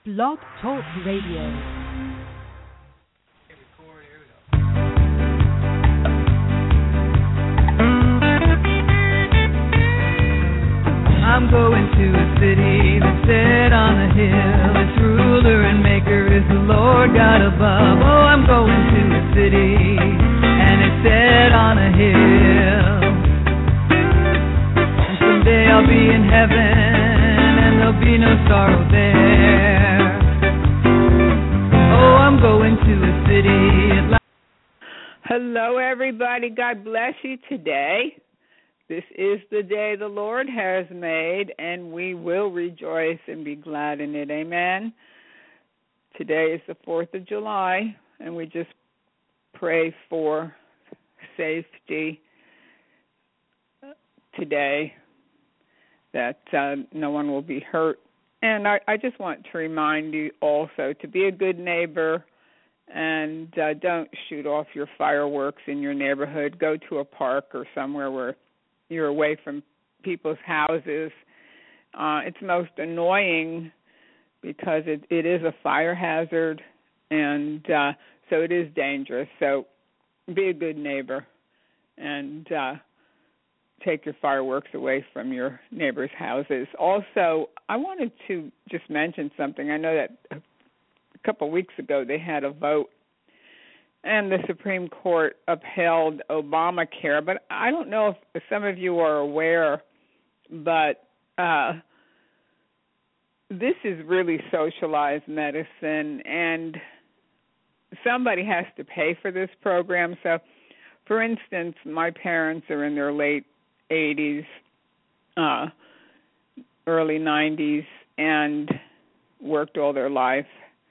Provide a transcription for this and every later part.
Blog Talk Radio. I'm going to a city that's set on a hill. Its ruler and maker is the Lord God above. Oh, I'm going to a city, and it's set on a hill. And someday I'll be in heaven, and there'll be no sorrow there. Oh, I'm going to a city. Hello, everybody. God bless you today. This is the day the Lord has made, and we will rejoice and be glad in it. Amen. Today is the 4th of July, and we just pray for safety today, that no one will be hurt. And I just want to remind you also to be a good neighbor and don't shoot off your fireworks in your neighborhood. Go to a park or somewhere where you're away from people's houses. It's most annoying because it is a fire hazard, and so it is dangerous. So be a good neighbor and take your fireworks away from your neighbors' houses. Also, I wanted to just mention something. I know that a couple of weeks ago they had a vote and the Supreme Court upheld Obamacare, but I don't know if some of you are aware, but this is really socialized medicine, and somebody has to pay for this program. So, for instance, my parents are in their late 80s, early 90s, and worked all their life.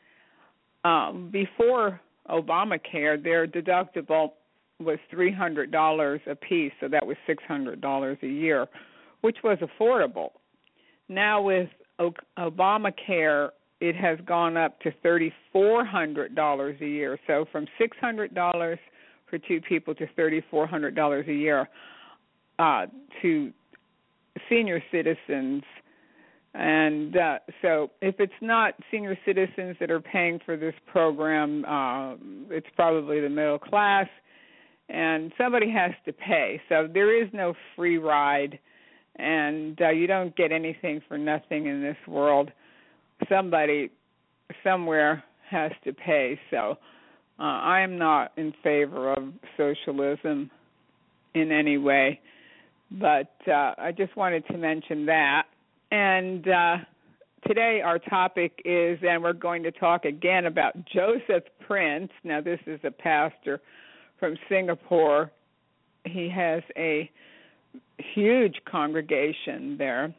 Before Obamacare, their deductible was $300 a piece, so that was $600 a year, which was affordable. Now with Obamacare, it has gone up to $3,400 a year, so from $600 for two people to $3,400 a year to senior citizens. And so if it's not senior citizens that are paying for this program, it's probably the middle class, and somebody has to pay. So there is no free ride, and you don't get anything for nothing in this world. Somebody somewhere has to pay. So I am not in favor of socialism in any way, but I just wanted to mention that. And today our topic is, and we're going to talk again about Joseph Prince. Now, this is a pastor from Singapore. He has a huge congregation there.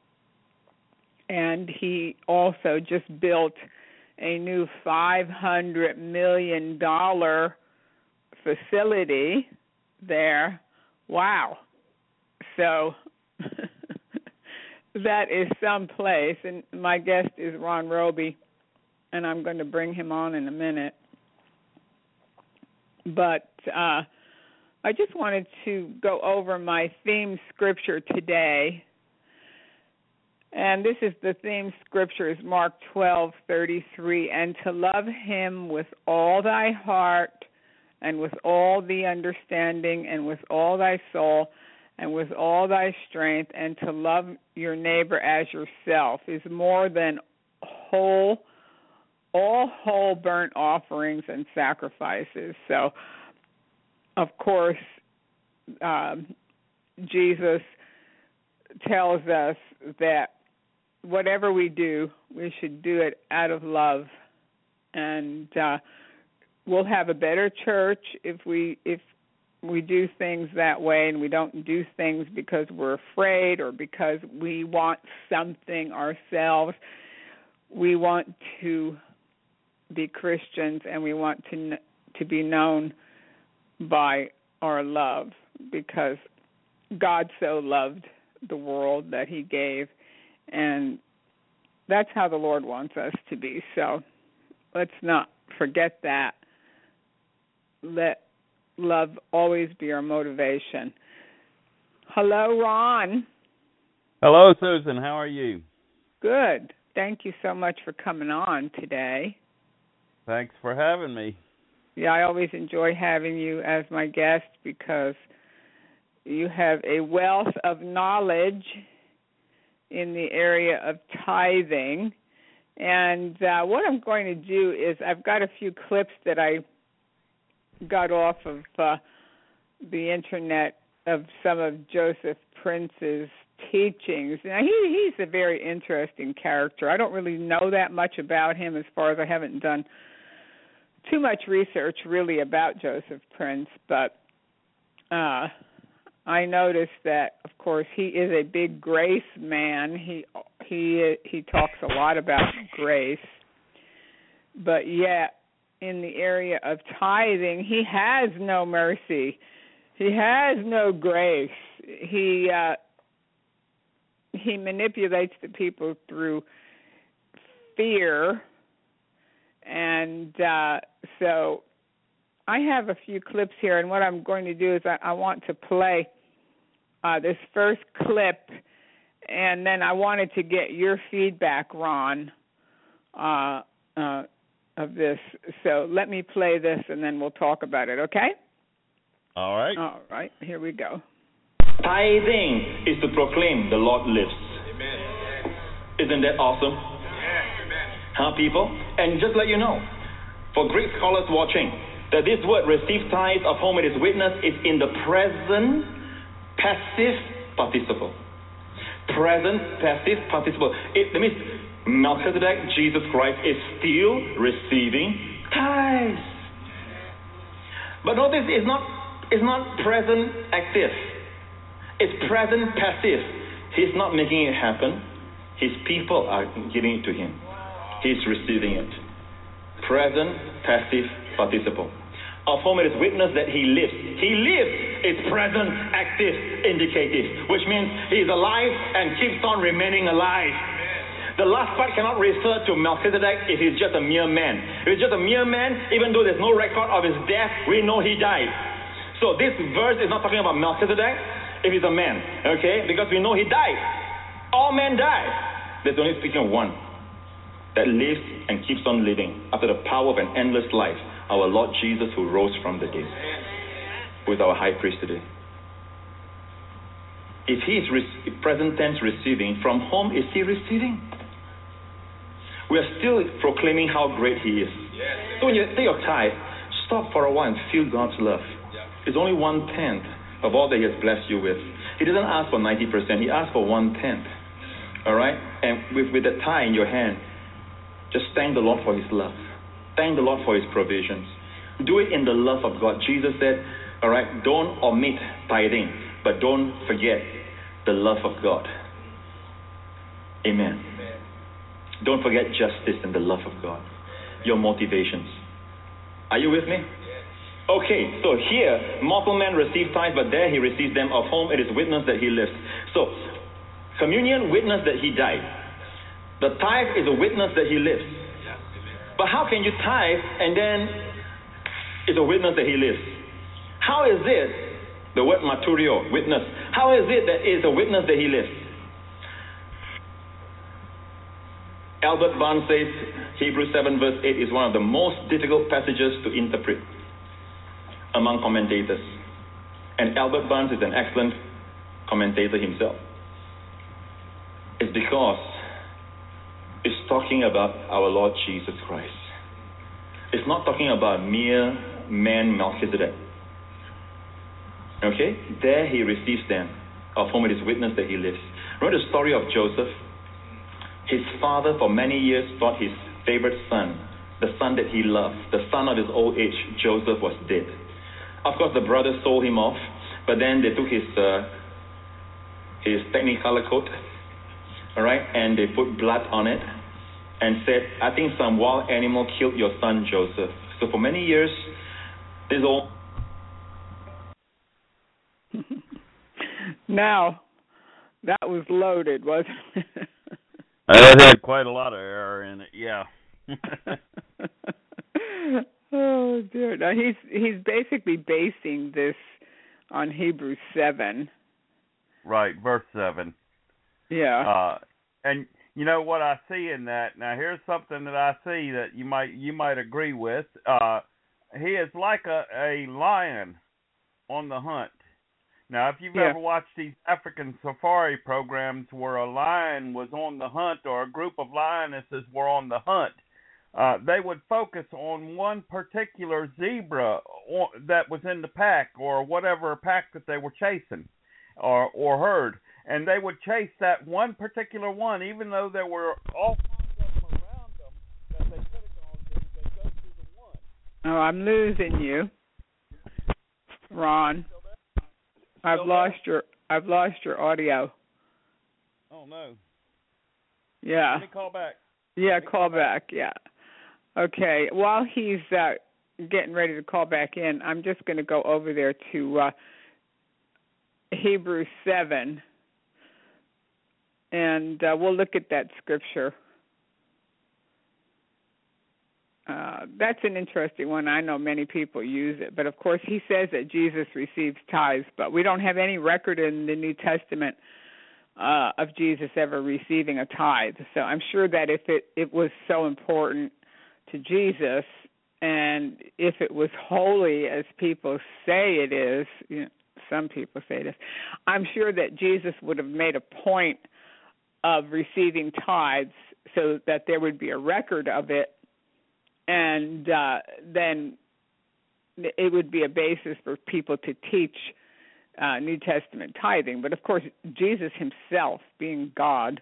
And he also just built a new $500 million facility there. Wow. So that is some place, and my guest is Ron Roby, and I'm going to bring him on in a minute. But I just wanted to go over my theme scripture today, and this is the theme scripture is Mark 12:33, and to love him with all thy heart and with all the understanding and with all thy soul and with all thy strength, and to love your neighbor as yourself is more than all whole burnt offerings and sacrifices. So, of course, Jesus tells us that whatever we do, we should do it out of love, and we'll have a better church if we do things that way, and we don't do things because we're afraid or because we want something ourselves. We want to be Christians, and we want to be known by our love, because God so loved the world that he gave, and that's how the Lord wants us to be. So let's not forget that. Let love always be our motivation. Hello, Ron. Hello, Susan. How are you? Good. thank you so much for coming on today. Thanks for having me. Yeah, I always enjoy having you as my guest because you have a wealth of knowledge in the area of tithing. And what I'm going to do is I've got a few clips that I got off of the Internet of some of Joseph Prince's teachings. Now, he's a very interesting character. I don't really know that much about him as far as I haven't done too much research really about Joseph Prince, but I noticed that, of course, he is a big grace man. He talks a lot about grace, but yet in the area of tithing, he has no mercy. He has no grace. He manipulates the people through fear, and so I have a few clips here, and what I'm going to do is I want to play this first clip, and then I wanted to get your feedback, Ron, of this. So let me play this, and then we'll talk about it, okay? All right. All right, here we go. Tithing is to proclaim the Lord lives. Amen. Isn't that awesome? Yes. Amen. Huh, people? And just let you know, for Greek scholars watching, that this word receive tithes of whom it is witness is in the present passive participle. Present passive participle. That means Melchizedek, Jesus Christ, is still receiving tithes. But notice it's not present active. It's present passive. He's not making it happen. His people are giving it to him. He's receiving it. Present passive participle. Of whom it is witness that he lives. He lives is present active indicative, which means he is alive and keeps on remaining alive. The last part cannot refer to Melchizedek if he's just a mere man. If he's just a mere man, even though there's no record of his death, we know he died. So this verse is not talking about Melchizedek if he's a man, okay? Because we know he died. All men die. There's only speaking of one that lives and keeps on living after the power of an endless life, our Lord Jesus who rose from the dead, who is our high priest today. If he is present tense receiving, from whom is he receiving? We are still proclaiming how great he is. So when you take your tithe, stop for a while and feel God's love. It's only 1/10 of all that he has blessed you with. He doesn't ask for 90%, he asks for 1/10. All right? And with the tithe in your hand, just thank the Lord for his love. Thank the Lord for his provisions. Do it in the love of God. Jesus said, all right, don't omit tithing, but don't forget the love of God. Amen. Don't forget justice and the love of God. Your motivations. Are you with me? Okay, so here, mortal man receives tithes, but there he receives them, of whom it is witness that he lives. So, communion, witness that he died. The tithe is a witness that he lives. But how can you tithe and then it's a witness that he lives? How is it, the word maturio, witness, how is it that it's a witness that he lives? Albert Barnes says Hebrews 7 verse 8 is one of the most difficult passages to interpret among commentators. And Albert Barnes is an excellent commentator himself. It's because it's talking about our Lord Jesus Christ. It's not talking about mere man Melchizedek. Okay? There he receives them, of whom it is witness that he lives. Remember the story of Joseph? His father for many years thought his favorite son, the son that he loved, the son of his old age, Joseph, was dead. Of course, the brothers sold him off, but then they took his technicolor coat, all right, and they put blood on it and said, I think some wild animal killed your son Joseph. So for many years, this old... Now, that was loaded, wasn't it? It had quite a lot of error in it, yeah. Oh dear! Now he's basically basing this on Hebrews 7. Right, verse 7. Yeah. And you know what I see in that. Now, here's something that I see that you might agree with. He is like a lion on the hunt. Now, if you've ever watched these African safari programs where a lion was on the hunt or a group of lionesses were on the hunt, they would focus on one particular zebra that was in the pack or whatever pack that they were chasing or herd. And they would chase that one particular one, even though there were all kinds of them around them that they could have gone to. They go to the one. Oh, I'm losing you, Ron. I've lost your audio. Oh no. Yeah. Let me call back. Yeah, call back. Yeah. Okay. While he's getting ready to call back in, I'm just going to go over there to Hebrews 7. And we'll look at that scripture. That's an interesting one. I know many people use it. But, of course, he says that Jesus receives tithes. But we don't have any record in the New Testament of Jesus ever receiving a tithe. So I'm sure that if it was so important to Jesus and if it was holy as people say it is, some people say this, I'm sure that Jesus would have made a point of receiving tithes so that there would be a record of it, and then it would be a basis for people to teach New Testament tithing. But, of course, Jesus himself, being God,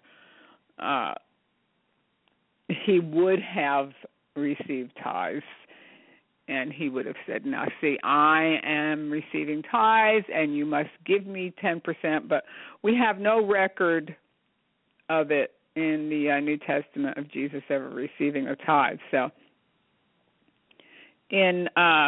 he would have received tithes, and he would have said, now, see, I am receiving tithes, and you must give me 10%. But we have no record of it in the New Testament of Jesus ever receiving a tithe. So in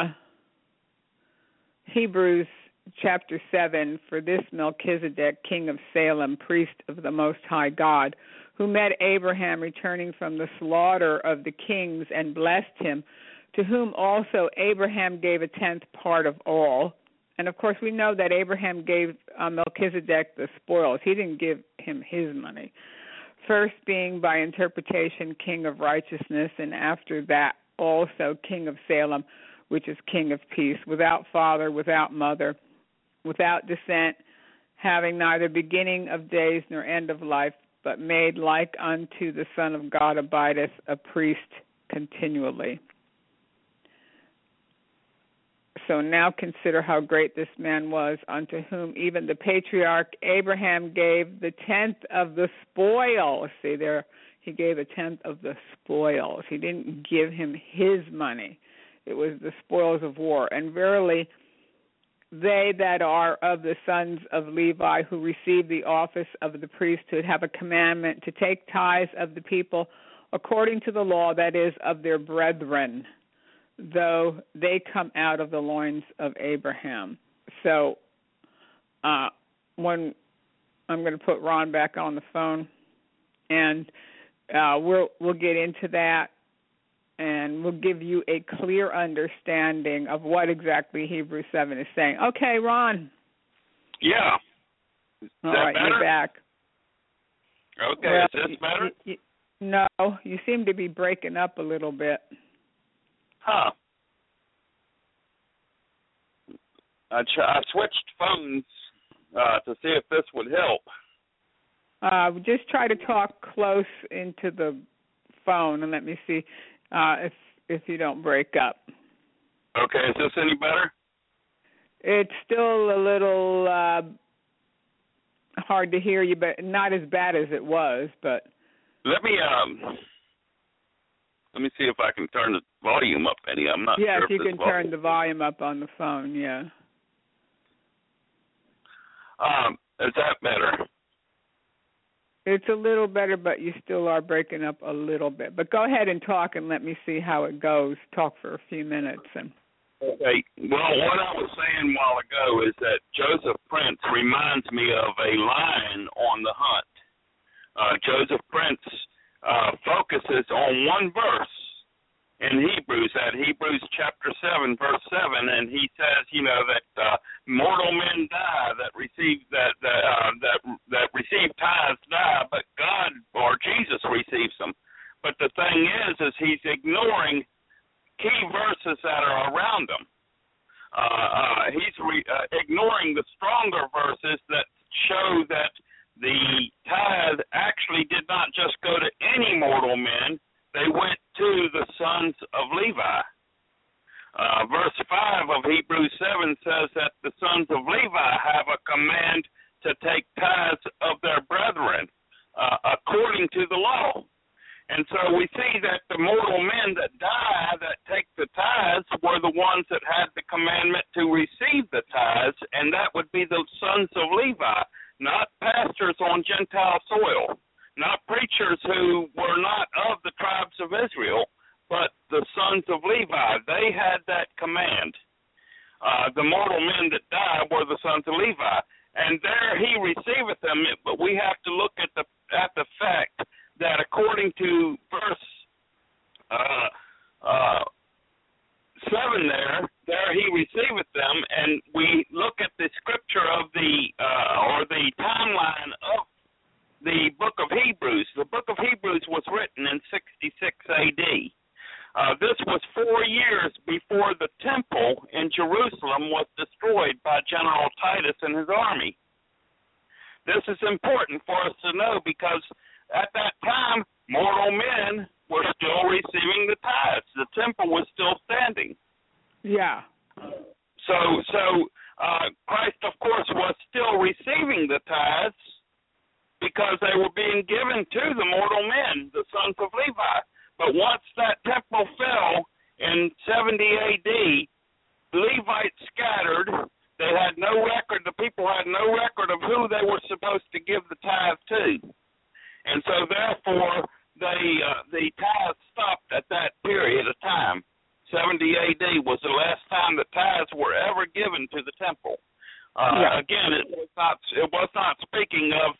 Hebrews chapter 7, for this Melchizedek, king of Salem, priest of the Most High God, who met Abraham returning from the slaughter of the kings and blessed him, to whom also Abraham gave a tenth part of all. And, of course, we know that Abraham gave Melchizedek the spoils. He didn't give him his money. First being by interpretation king of righteousness, and after that also king of Salem, which is king of peace, without father, without mother, without descent, having neither beginning of days nor end of life, but made like unto the Son of God, abideth a priest continually. So now consider how great this man was, unto whom even the patriarch Abraham gave the tenth of the spoils. See there, he gave a tenth of the spoils. He didn't give him his money. It was the spoils of war. And verily, they that are of the sons of Levi, who receive the office of the priesthood, have a commandment to take tithes of the people according to the law, that is, of their brethren, though they come out of the loins of Abraham. So when I'm going to put Ron back on the phone, and we'll get into that, and we'll give you a clear understanding of what exactly Hebrews 7 is saying. Okay, Ron. Yeah. All right, better? You're back. Okay, well, is this better? No, you seem to be breaking up a little bit. Huh. I switched phones to see if this would help. Just try to talk close into the phone and let me see if you don't break up. Okay, is this any better? It's still a little hard to hear you, but not as bad as it was. But let me see if I can turn the volume up any. I'm not sure. Yes, if you this can turn the volume up on the phone. Yeah. Is that better? It's a little better, but you still are breaking up a little bit. But go ahead and talk and let me see how it goes. Talk for a few minutes. Okay. Well, what I was saying a while ago is that Joseph Prince reminds me of a lion on the hunt. Joseph Prince focuses on one verse in Hebrews, at Hebrews chapter 7, verse 7, and he says, that mortal men die that receive tithes die, but God Lord Jesus receives them. But the thing is he's ignoring key verses that are around them. He's ignoring the stronger verses that show that the tithe actually did not just go to any mortal men. They went to the sons of Levi. Verse 5 of Hebrews 7 says that the sons of Levi have a command to take tithes of their brethren according to the law. And so we see that the mortal men that die that take the tithes were the ones that had the commandment to receive the tithes, and that would be the sons of Levi, not pastors on Gentile soil, not preachers who were not of the tribes of Israel, but the sons of Levi. They had that command. The mortal men that died were the sons of Levi, and there he receiveth them. But we have to look at the fact that according to verse 7 there he receiveth them, and we look at the scripture of the timeline of the book of Hebrews. The book of Hebrews was written in 66 A.D. This was 4 years before the temple in Jerusalem was destroyed by General Titus and his army. This is important for us to know because at that time, mortal men were still receiving the tithes. The temple was still standing. Yeah. So Christ, of course, was still receiving the tithes because they were being given to the mortal men, the sons of Levi. But once that temple fell in 70 A.D., Levites scattered. They had no record. The people had no record of who they were supposed to give the tithe to. And so, therefore, the tithe stopped at that period of time. 70 A.D. was the last time the tithes were ever given to the temple. Again, it was not speaking of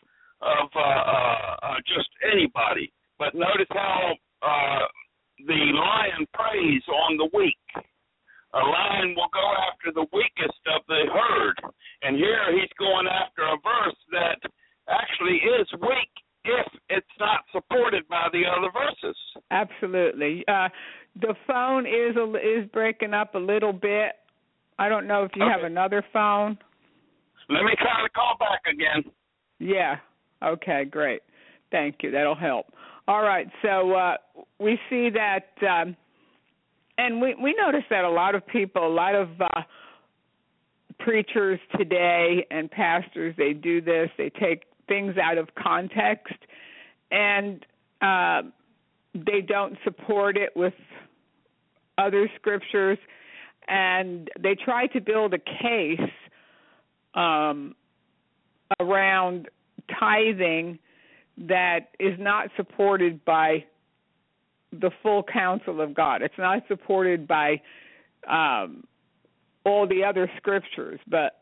just anybody. But notice how the lion preys on the weak. A lion will go after the weakest of the herd. And here he's going after a verse that actually is weak if it's not supported by the other verses. Absolutely. The phone is breaking up a little bit. I don't know if you have another phone. Let me try to call back again. Yeah. Okay, great. Thank you. That'll help. All right. So we see that, and we notice that a lot of people, a lot of preachers today and pastors, they do this. They take things out of context, and they don't support it with other scriptures, and they try to build a case around tithing that is not supported by the full counsel of God. It's not supported by all the other scriptures, but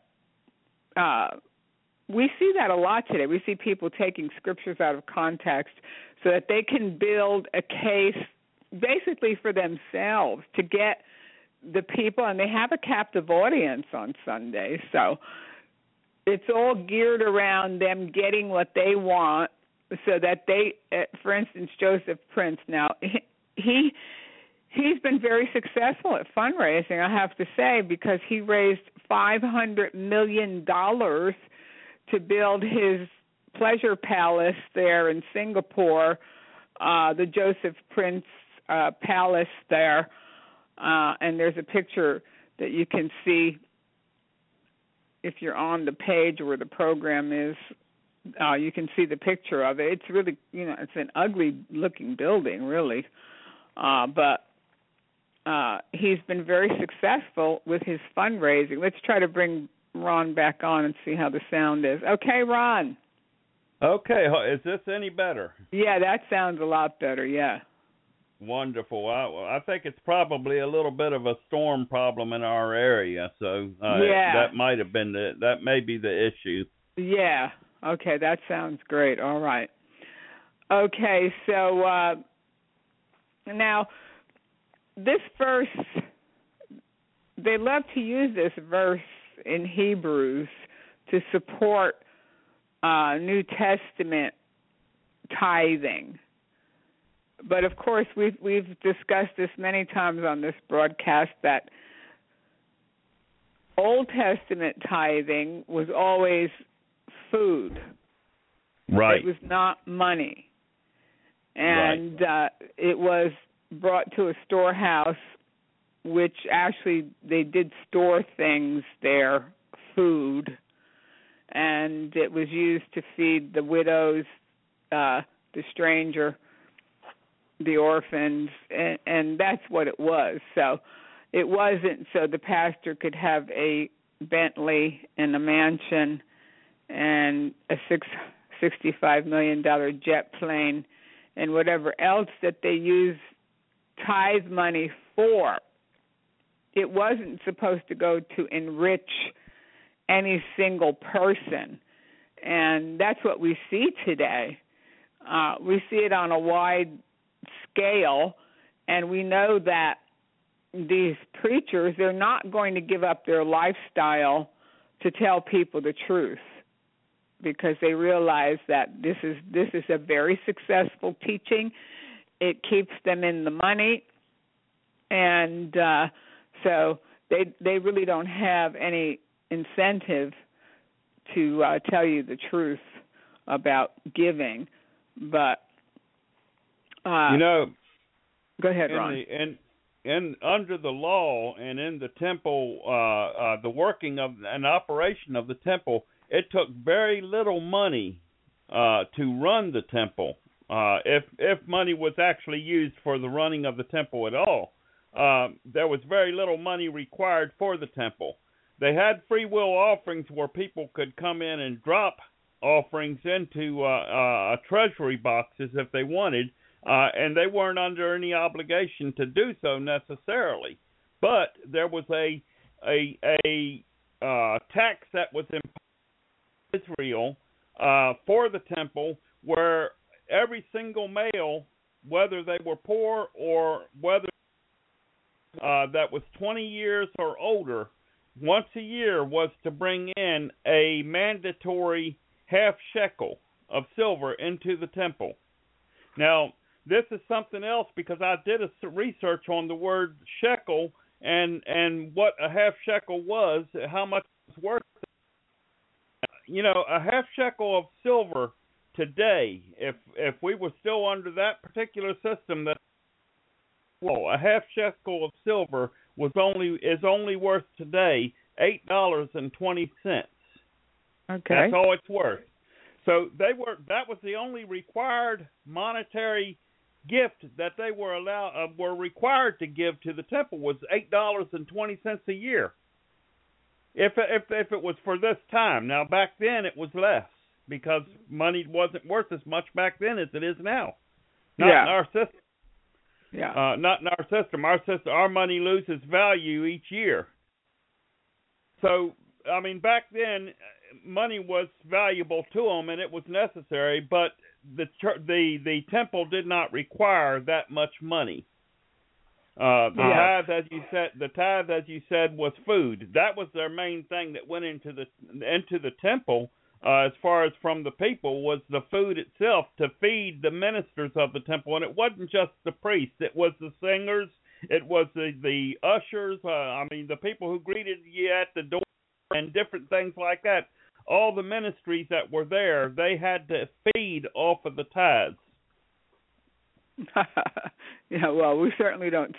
we see that a lot today. We see people taking scriptures out of context so that they can build a case basically for themselves to get the people, and they have a captive audience on Sunday. So it's all geared around them getting what they want so that they, for instance, Joseph Prince, now, he's been very successful at fundraising, I have to say, because he raised $500 million to build his pleasure palace there in Singapore, the Joseph Prince Palace there. And there's a picture that you can see if you're on the page where the program is. You can see the picture of it. It's really, it's an ugly-looking building, really. But he's been very successful with his fundraising. Let's try to bring Ron back on and see how the sound is. Okay, Ron. Okay, is this any better? Yeah, that sounds a lot better, yeah. Wonderful. I think it's probably a little bit of a storm problem in our area, so that might have been that may be the issue. Yeah. Okay, that sounds great. All right. Okay, so now this verse, they love to use this verse in Hebrews to support New Testament tithing. But of course, we've discussed this many times on this broadcast that Old Testament tithing was always food. Right. It was not money. And it was brought to a storehouse, which actually they did store things there, food, and it was used to feed the widows, the stranger, the orphans, and that's what it was. So it wasn't so the pastor could have a Bentley and a mansion and a $65 million jet plane and whatever else that they use tithe money for. It wasn't supposed to go to enrich any single person, and that's what we see today. We see it on a wide scale, and we know that these preachers, they're not going to give up their lifestyle to tell people the truth, because they realize that this is a very successful teaching. It keeps them in the money, and so they really don't have any incentive to tell you the truth about giving. But go ahead, Ron. And under the law and in the temple, the working of and operation of the temple, it took very little money to run the temple. If money was actually used for the running of the temple at all, there was very little money required for the temple. They had free will offerings where people could come in and drop offerings into treasury boxes if they wanted, and they weren't under any obligation to do so necessarily. But there was a tax that was imposed on Israel for the temple, where every single male, whether they were poor or whether that was 20 years or older, once a year was to bring in a mandatory half shekel of silver into the temple. Now, this is something else, because I did a research on the word shekel and what a half shekel was, how much it was worth. You know, a half shekel of silver today, if we were still under that particular system, that a half shekel of silver is only worth today $8.20. Okay. That's all it's worth. So that was the only required monetary gift that they were required to give to the temple, was $8.20 a year. If it was for this time. Now, back then it was less, because money wasn't worth as much back then as it is now. Not in our system. Yeah. Not in our system. Our money loses value each year. So, I mean, back then, money was valuable to them, and it was necessary. But the temple did not require that much money. Tithe, as you said, was food. That was their main thing that went into the temple. As far as from the people, was the food itself to feed the ministers of the temple. And it wasn't just the priests. It was the singers. It was the ushers. The people who greeted you at the door and different things like that. All the ministries that were there, they had to feed off of the tithes. Yeah, well, we certainly don't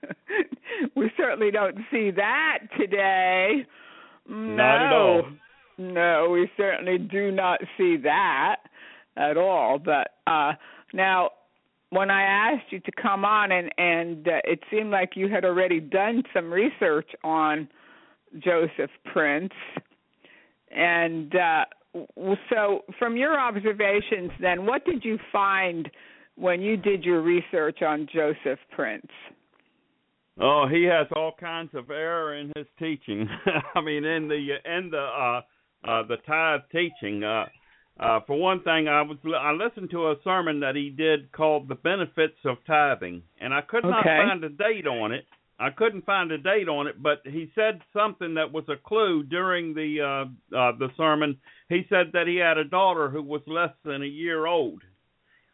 see that today. Not at all. No, we certainly do not see that at all. But now, when I asked you to come on, and it seemed like you had already done some research on Joseph Prince, and so from your observations then, what did you find when you did your research on Joseph Prince? Oh, he has all kinds of error in his teaching. I mean, in the tithe teaching. For one thing, I listened to a sermon that he did called "The Benefits of Tithing," and I could not find a date on it. But he said something that was a clue during the sermon. He said that he had a daughter who was less than a year old,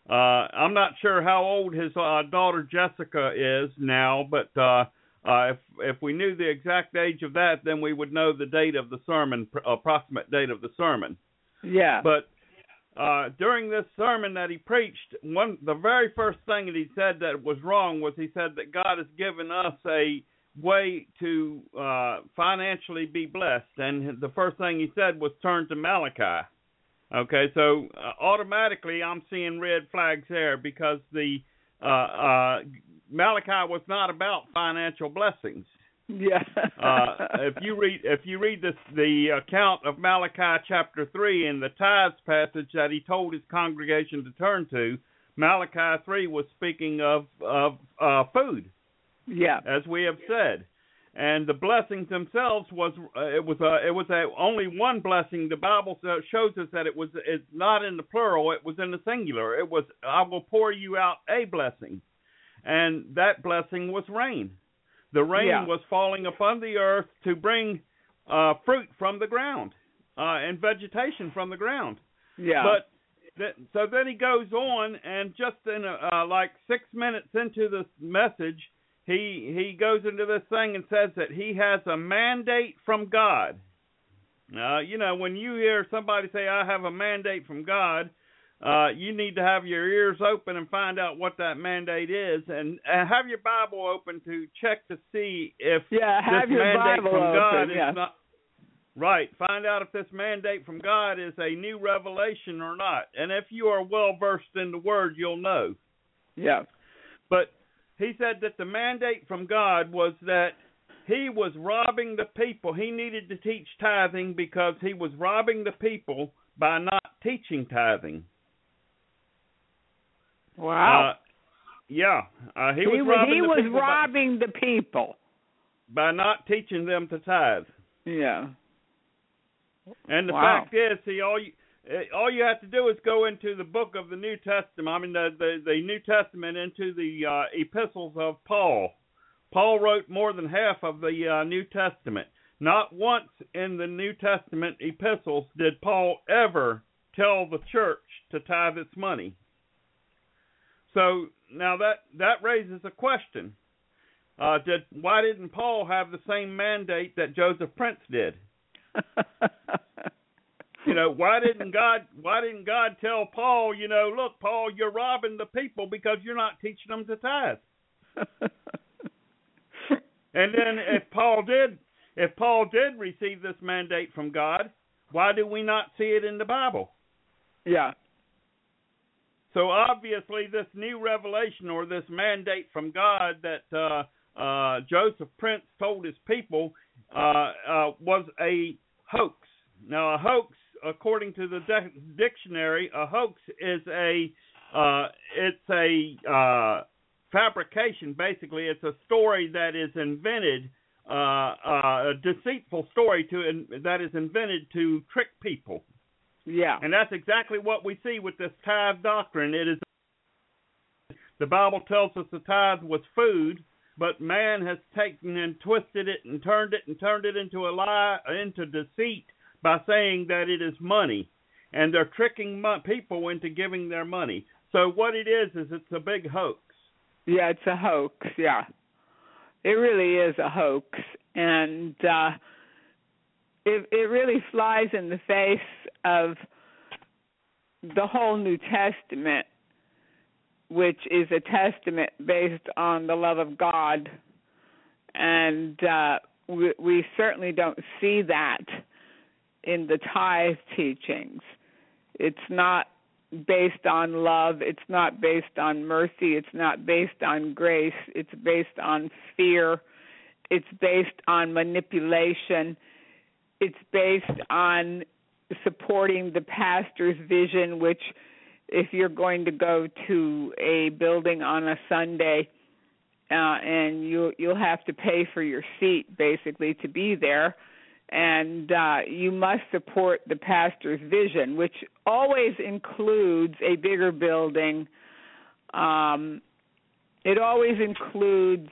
I'm not sure how old his daughter Jessica is now, but if we knew the exact age of that, then we would know the date of the sermon, approximate date of the sermon. Yeah. But during this sermon that he preached, the very first thing that he said that was wrong was he said that God has given us a way to financially be blessed, and the first thing he said was turn to Malachi. Okay, so automatically I'm seeing red flags there, because the Malachi was not about financial blessings. Yeah. If you read the account of Malachi chapter 3 in the tithes passage that he told his congregation to turn to, Malachi 3 was speaking of food. Yeah. As we have said. And the blessings themselves was only one blessing. The Bible shows us that it's not in the plural, it was in the singular. It was, I will pour you out a blessing. And that blessing was rain. The rain was falling upon the earth to bring fruit from the ground and vegetation from the ground. Yeah. But so then he goes on, and just in like 6 minutes into this message, he goes into this thing and says that he has a mandate from God. You know, when you hear somebody say, I have a mandate from God, you need to have your ears open and find out what that mandate is, and have your Bible open to check to see if this mandate from God is not right. Find out if this mandate from God is a new revelation or not. And if you are well versed in the Word, you'll know. Yeah. But he said that the mandate from God was that he was robbing the people. He needed to teach tithing because he was robbing the people by not teaching tithing. Wow. He was robbing the people by not teaching them to tithe. Yeah. And the fact is, see, all you have to do is go into the book of the New Testament. I mean, the New Testament, into the epistles of Paul. Paul wrote more than half of the New Testament. Not once in the New Testament epistles did Paul ever tell the church to tithe its money. So now that raises a question. Why didn't Paul have the same mandate that Joseph Prince did? You know, why didn't God tell Paul, you know, look, Paul, you're robbing the people because you're not teaching them to tithe? And then if Paul did receive this mandate from God, why do we not see it in the Bible? Yeah. So obviously this new revelation, or this mandate from God that Joseph Prince told his people was a hoax. Now, a hoax, according to the dictionary, a hoax is a fabrication. Basically, it's a story that is invented, a deceitful story that is invented to trick people. Yeah. And that's exactly what we see with this tithe doctrine. It is, the Bible tells us the tithe was food, but man has taken and twisted it and turned it into a lie, into deceit, by saying that it is money. And they're tricking people into giving their money. So what it is it's a big hoax. Yeah, it's a hoax, yeah. It really is a hoax. And it really flies in the face of the whole New Testament, which is a testament based on the love of God. And we certainly don't see that in the tithe teachings. It's not based on love. It's not based on mercy. It's not based on grace. It's based on fear. It's based on manipulation. It's based on supporting the pastor's vision, which if you're going to go to a building on a Sunday and you'll have to pay for your seat basically to be there, and you must support the pastor's vision, which always includes a bigger building. It always includes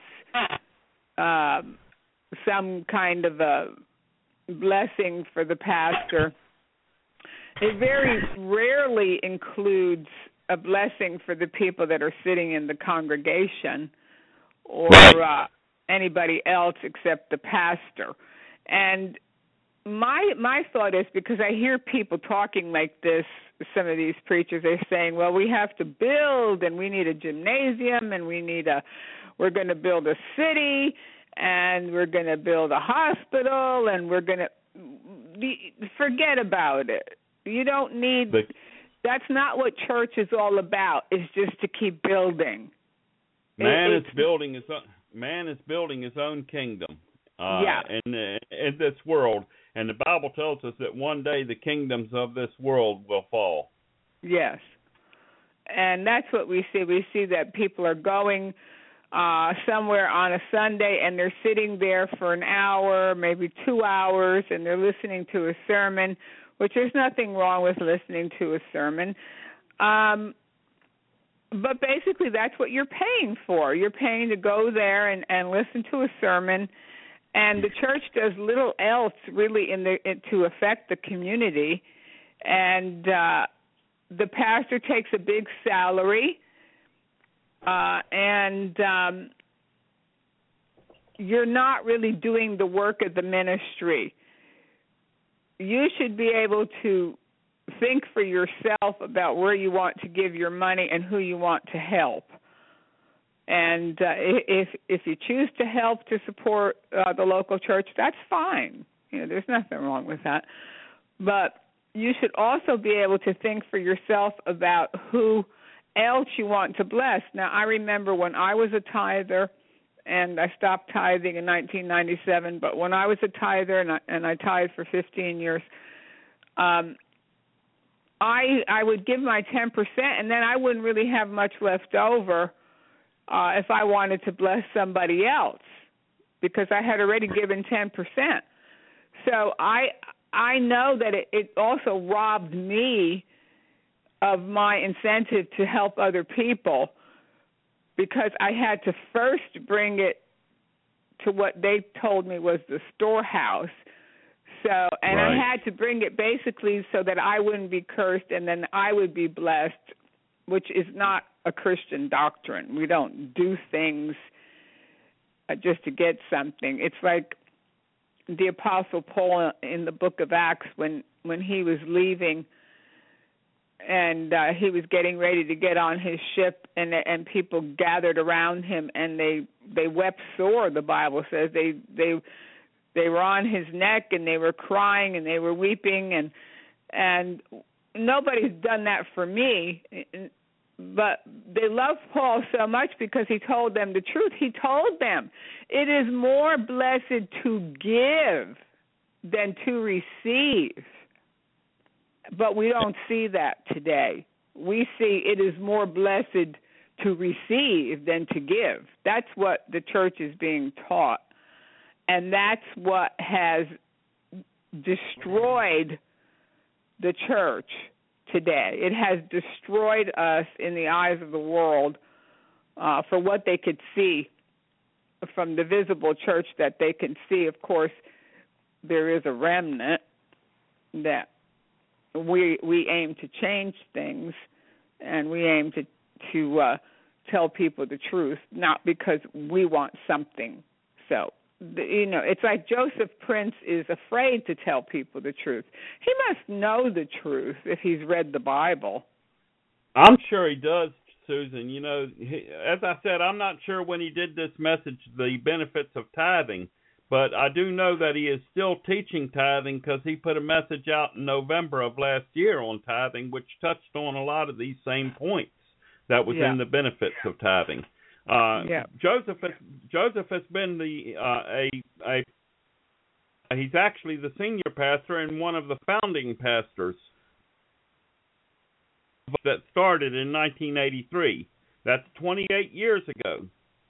some kind of a blessing for the pastor. It very rarely includes a blessing for the people that are sitting in the congregation or anybody else except the pastor. And my thought is, because I hear people talking like this, some of these preachers are saying, well, we have to build, and we need a gymnasium, and we're going to build a city, and we're going to build a hospital, and we're going to forget about it. You don't need. That's not what church is all about. It's just to keep building. Man is building his own kingdom. In this world. And the Bible tells us that one day the kingdoms of this world will fall. Yes. And that's what we see. We see that people are going somewhere on a Sunday, and they're sitting there for an hour, maybe 2 hours, and they're listening to a sermon, which there's nothing wrong with listening to a sermon. But basically that's what you're paying for. You're paying to go there and listen to a sermon. And the church does little else really to affect the community. And the pastor takes a big salary, and you're not really doing the work of the ministry. You should be able to think for yourself about where you want to give your money and who you want to help. And if you choose to help to support the local church, that's fine. There's nothing wrong with that. But you should also be able to think for yourself about who else you want to bless. Now, I remember when I was a tither, and I stopped tithing in 1997, but when I was a tither and I tithed for 15 years, I would give my 10%, and then I wouldn't really have much left over if I wanted to bless somebody else, because I had already given 10%. So I know that it also robbed me of my incentive to help other people, because I had to first bring it to what they told me was the storehouse. So, and right. I had to bring it basically so that I wouldn't be cursed and then I would be blessed, which is not a Christian doctrine. We don't do things just to get something. It's like the Apostle Paul in the book of Acts when he was leaving and he was getting ready to get on his ship, and people gathered around him and they wept sore. The Bible says they were on his neck and they were crying and they were weeping, and nobody's done that for me. But they loved Paul so much because he told them the truth. He told them it is more blessed to give than to receive. But we don't see that today. We see it is more blessed to receive than to give. That's what the church is being taught. And that's what has destroyed the church today. It has destroyed us in the eyes of the world for what they could see from the visible church that they can see. Of course, there is a remnant that we aim to change things, and we aim to tell people the truth, not because we want something. So, it's like Joseph Prince is afraid to tell people the truth. He must know the truth if he's read the Bible. I'm sure he does, Susan. As I said, I'm not sure when he did this message, the benefits of tithing, but I do know that he is still teaching tithing because he put a message out in November of last year on tithing, which touched on a lot of these same points that was in the benefits of tithing. Joseph has been he's actually the senior pastor and one of the founding pastors that started in 1983. That's 28 years ago.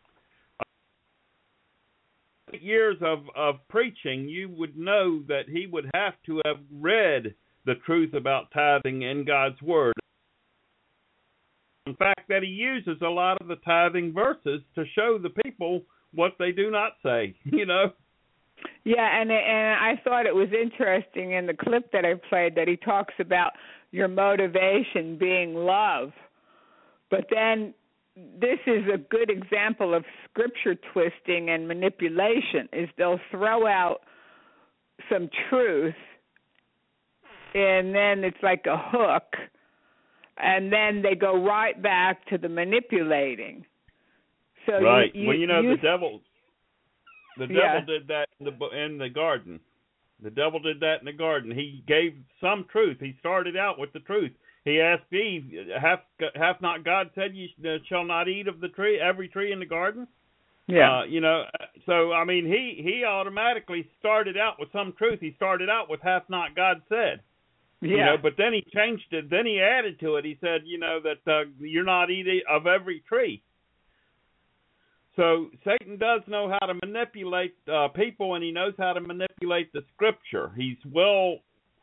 8 years of preaching, you would know that he would have to have read the truth about tithing in God's Word. In fact, that he uses a lot of the tithing verses to show the people what they do not say, Yeah, and I thought it was interesting in the clip that I played that he talks about your motivation being love. But then this is a good example of scripture twisting and manipulation, is they'll throw out some truth, and then it's like a hook, and then they go right back to the manipulating. So right. the devil did that in the garden. The devil did that in the garden. He gave some truth. He started out with the truth. He asked Eve, hath not God said you shall not eat of every tree in the garden? Yeah. So, I mean, he automatically started out with some truth. He started out with hath not God said. Yeah. But then he changed it. Then he added to it. He said, that you're not eating of every tree. So Satan does know how to manipulate people, and he knows how to manipulate the Scripture. He's well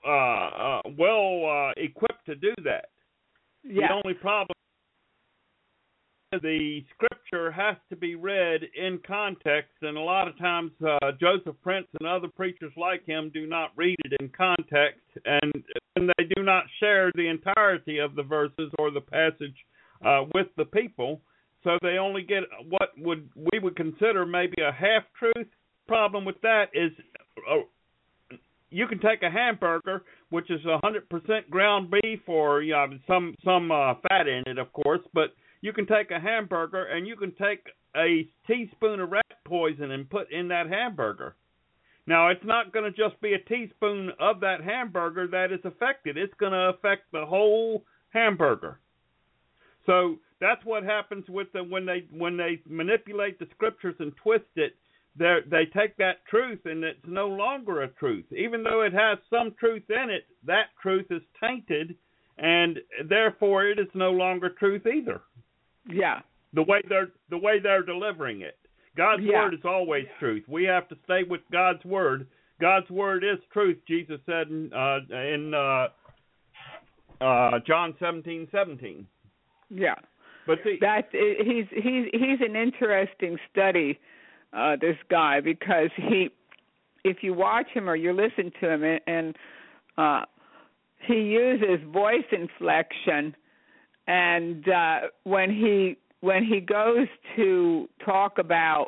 equipped to do that. Yeah. The only problem is the Scripture has to be read in context, and a lot of times Joseph Prince and other preachers like him do not read it in context, and they do not share the entirety of the verses or the passage with the people. So they only get what we would consider maybe a half-truth. Problem with that is you can take a hamburger, which is 100% ground beef or some fat in it, of course, but you can take a hamburger and you can take a teaspoon of rat poison and put in that hamburger. Now, it's not going to just be a teaspoon of that hamburger that is affected. It's going to affect the whole hamburger. So that's what happens with them when they manipulate the Scriptures and twist it. They take that truth and it's no longer a truth. Even though it has some truth in it, that truth is tainted, and therefore it is no longer truth either. Yeah. The way they're delivering it. God's word is always truth. We have to stay with God's word. God's word is truth. Jesus said in John 17:17. Yeah. But see, he's an interesting study, this guy, because if you watch him or you listen to him, and he uses voice inflection, and when he goes to talk about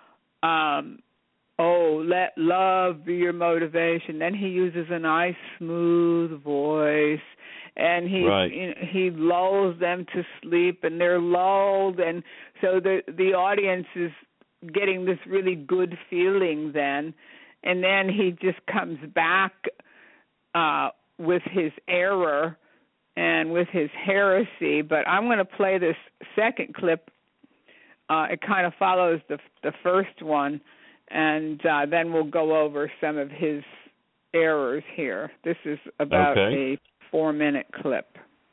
let love be your motivation, then he uses a nice smooth voice. And he lulls them to sleep, and they're lulled, and so the audience is getting this really good feeling then, and then he just comes back with his error and with his heresy. But I'm going to play this second clip. It kind of follows the first one, and then we'll go over some of his errors here. This is about a 4-minute clip.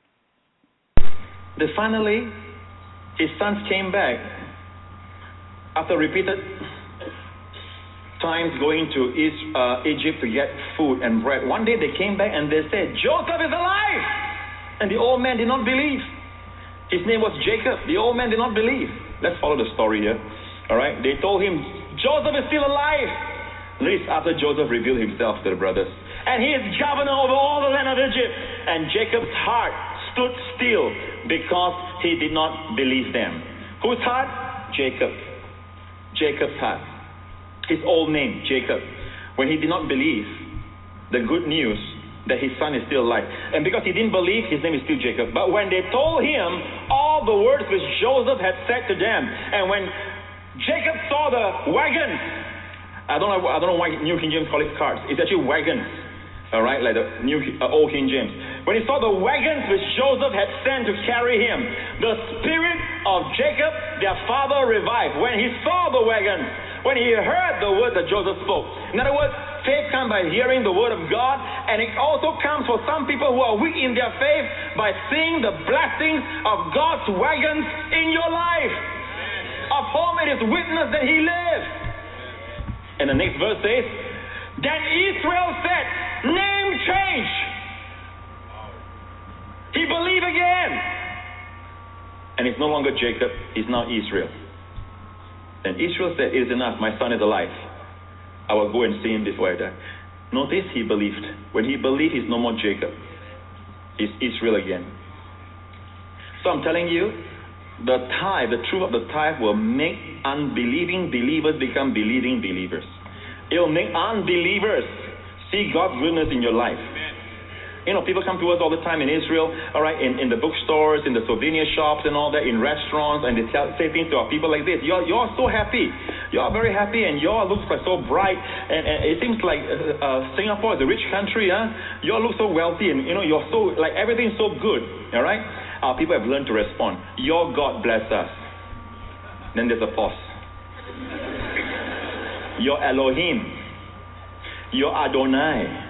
Then finally, his sons came back after repeated times going to Egypt to get food and bread. One day they came back and they said, Joseph is alive! And the old man did not believe. His name was Jacob. The old man did not believe. Let's follow the story here. All right? They told him, Joseph is still alive. This after Joseph revealed himself to the brothers. And he is governor over all the land of Egypt. And Jacob's heart stood still because he did not believe them. Whose heart? Jacob. Jacob's heart. His old name, Jacob. When he did not believe the good news that his son is still alive. And because he didn't believe, his name is still Jacob. But when they told him all the words which Joseph had said to them, and when Jacob saw the wagons, I don't know why New King James call it carts. It's actually wagons. All right, like the Old King James. When he saw the wagons which Joseph had sent to carry him, the spirit of Jacob, their father, revived. When he saw the wagons, when he heard the words that Joseph spoke. In other words, faith comes by hearing the word of God, and it also comes for some people who are weak in their faith by seeing the blessings of God's wagons in your life, of whom it is witness that he lives. And the next verse says, then Israel said, name change. He believed again. And it's no longer Jacob, he's now Israel. And Israel said, it is enough, my son is alive. I will go and see him before I die. Notice he believed. When he believed, he's no more Jacob. He's Israel again. So I'm telling you, The tithe, the truth of the tithe will make unbelieving believers become believing believers. It will make unbelievers see God's goodness in your life. You know, people come to us all the time in Israel, all right, in the bookstores, in the souvenir shops and all that, in restaurants, and they say things to our people like this. You're so happy. You're very happy, and you all look like so bright, and it seems like Singapore is a rich country, huh? You all look so wealthy, and, you know, you're so, like, everything's so good, all right? Our people have learned to respond. Your God bless us. Then there's a pause. Your Elohim, your Adonai,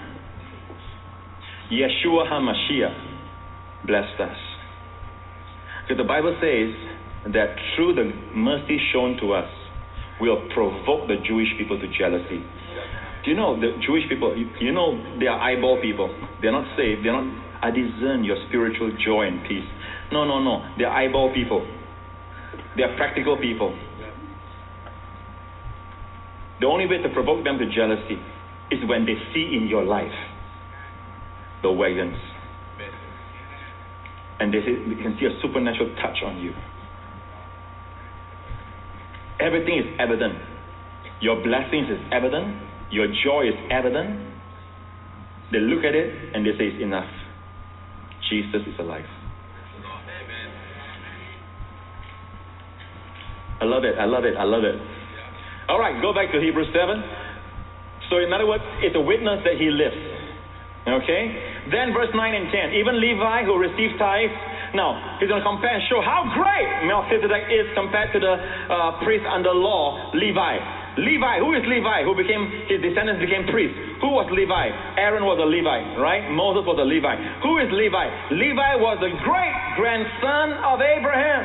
Yeshua HaMashiach blessed us. Because the Bible says that through the mercy shown to us, we'll provoke the Jewish people to jealousy. Do you know the Jewish people, you know they are eyeball people. They're not saved. They're not, I discern your spiritual joy and peace. No. They're eyeball people. They're practical people. The only way to provoke them to jealousy is when they see in your life the wagons. And they can see a supernatural touch on you. Everything is evident. Your blessings is evident. Your joy is evident. They look at it and they say it's enough. Jesus is alive. I love it. All right, go back to Hebrews 7. So in other words, it's a witness that he lives. Okay? Then verse 9 and 10. Even Levi who received tithes. Now, he's going to compare and show how great Melchizedek is compared to the priest under law, Levi. Levi, who is Levi? His descendants became priests. Who was Levi? Aaron was a Levite, right? Moses was a Levite. Who is Levi? Levi was the great grandson of Abraham.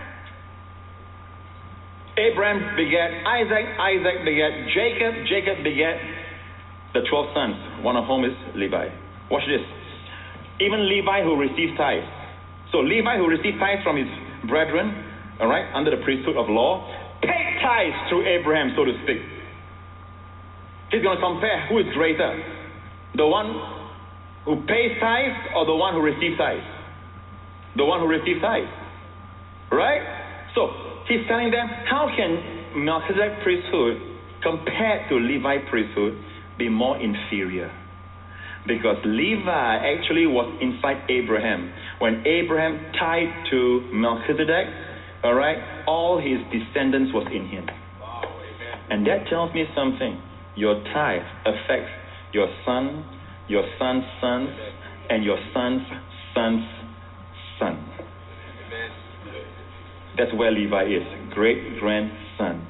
Abraham begat Isaac, Isaac begat Jacob, Jacob begat the 12 sons, one of whom is Levi. Watch this. Even Levi who received tithes. So Levi who received tithes from his brethren, all right, under the priesthood of law, paid tithes through Abraham, so to speak. He's going to compare who is greater, the one who pays tithes or the one who receives tithes. The one who receives tithes, right? So he's telling them, how can Melchizedek priesthood compared to Levi priesthood be more inferior? Because Levi actually was inside Abraham. When Abraham tithed to Melchizedek, all right, all his descendants was in him. And that tells me something. Your tithe affects your son, your son's sons, and your son's son's son. That's where Levi is, great-grandson.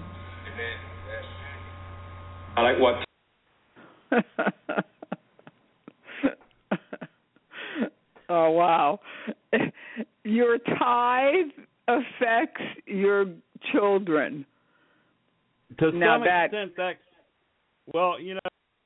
I like what... Oh, wow. Your tithe affects your children. To some extent, that's... Well, you know,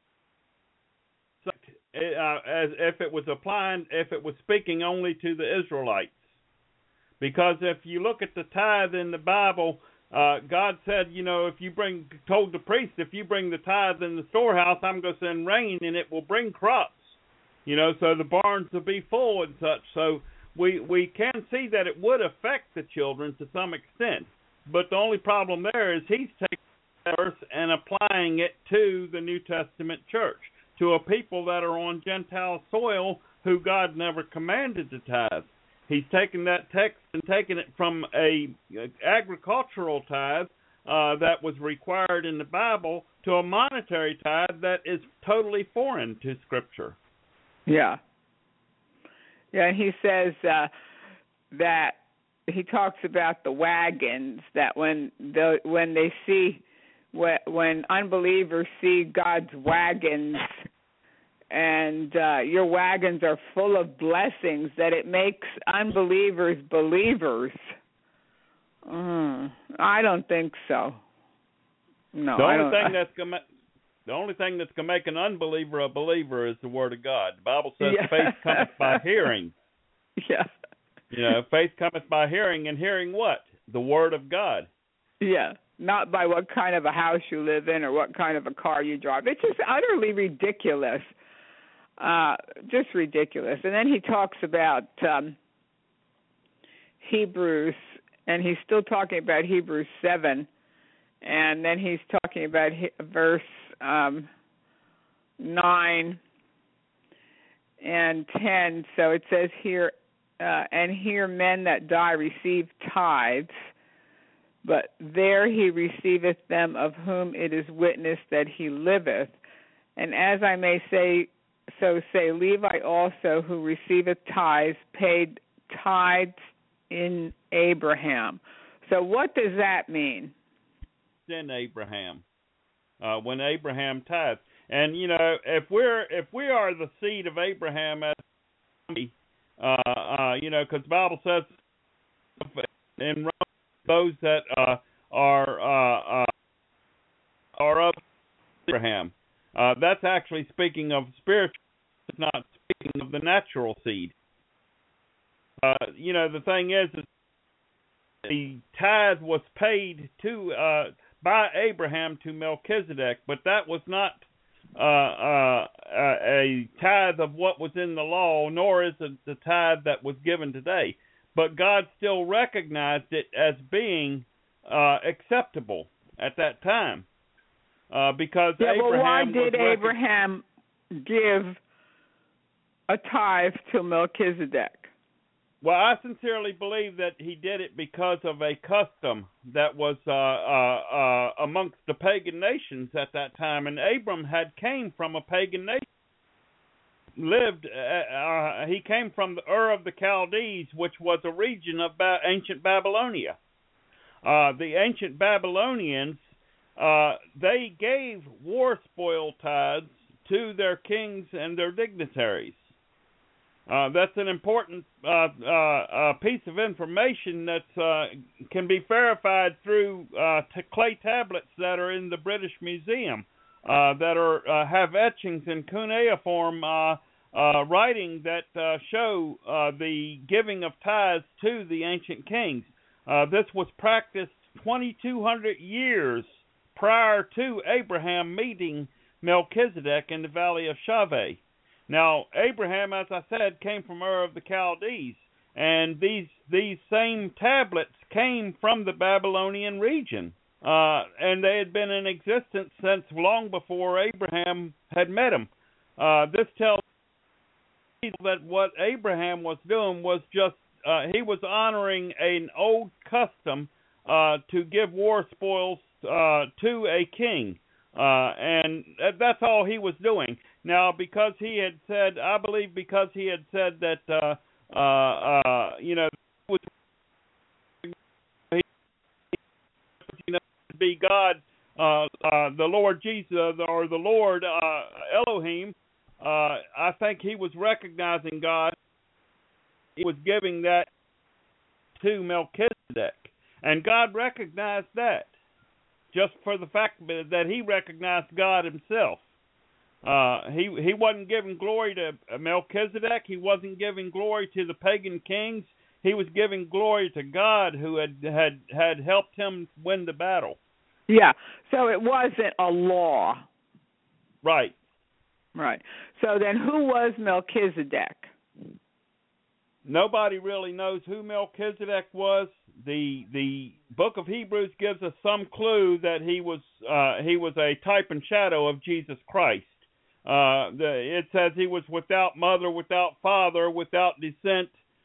as if it was speaking only to the Israelites. Because if you look at the tithe in the Bible, God said, you know, told the priest, if you bring the tithe in the storehouse, I'm going to send rain and it will bring crops. You know, so the barns will be full and such. So we can see that it would affect the children to some extent. But the only problem there is he's taking that verse and applying it to the New Testament church, to a people that are on Gentile soil who God never commanded to tithe. He's taken that text and taken it from a agricultural tithe that was required in the Bible to a monetary tithe that is totally foreign to Scripture. Yeah. Yeah, and he says that he talks about the wagons, that when unbelievers see God's wagons and your wagons are full of blessings, that it makes unbelievers believers. I don't think so. No, The only thing that's going to make an unbeliever a believer is the Word of God. The Bible says faith cometh by hearing. Yeah. You know, faith cometh by hearing, and hearing what? The Word of God. Yeah. Not by what kind of a house you live in or what kind of a car you drive. It's just utterly ridiculous. Just ridiculous. And then he talks about Hebrews and he's still talking about Hebrews 7, and then he's talking about verse 9 and 10. So it says here, and here men that die receive tithes, but there he receiveth them of whom it is witnessed that he liveth. And as I may say, so say Levi also, who receiveth tithes, paid tithes in Abraham. So what does that mean? In Abraham, when Abraham tithed. And you know, if we are the seed of Abraham, as you know, because the Bible says in Romans, those that are of Abraham, that's actually speaking of spiritual. It's not speaking of the natural seed. You know, the thing is the tithe was paid to by Abraham to Melchizedek, but that was not a tithe of what was in the law, nor is it the tithe that was given today. But God still recognized it as being acceptable at that time, because Abraham. Well, why did Abraham give a tithe to Melchizedek? Well, I sincerely believe that he did it because of a custom that was amongst the pagan nations at that time, and Abram had came from a pagan nation. He came from the Ur of the Chaldees, which was a region of ancient Babylonia. The ancient Babylonians, they gave war spoil tithes to their kings and their dignitaries. That's an important piece of information that can be verified through clay tablets that are in the British Museum that have etchings in cuneiform writing that show the giving of tithes to the ancient kings. This was practiced 2,200 years prior to Abraham meeting Melchizedek in the valley of Shaveh. Now, Abraham, as I said, came from Ur of the Chaldees, and these same tablets came from the Babylonian region, and they had been in existence since long before Abraham had met him. This tells me that what Abraham was doing was just he was honoring an old custom to give war spoils to a king, and that's all he was doing. Now, because he had said, I believe because he had said that, you know, be God, the Lord Jesus, or the Lord Elohim, I think he was recognizing God. He was giving that to Melchizedek. And God recognized that, just for the fact that he recognized God himself. He wasn't giving glory to Melchizedek. He wasn't giving glory to the pagan kings. He was giving glory to God, who had helped him win the battle. Yeah, so it wasn't a law. Right. Right. So then who was Melchizedek? Nobody really knows who Melchizedek was. The book of Hebrews gives us some clue that he was a type and shadow of Jesus Christ. It says he was without mother, without father, without descent,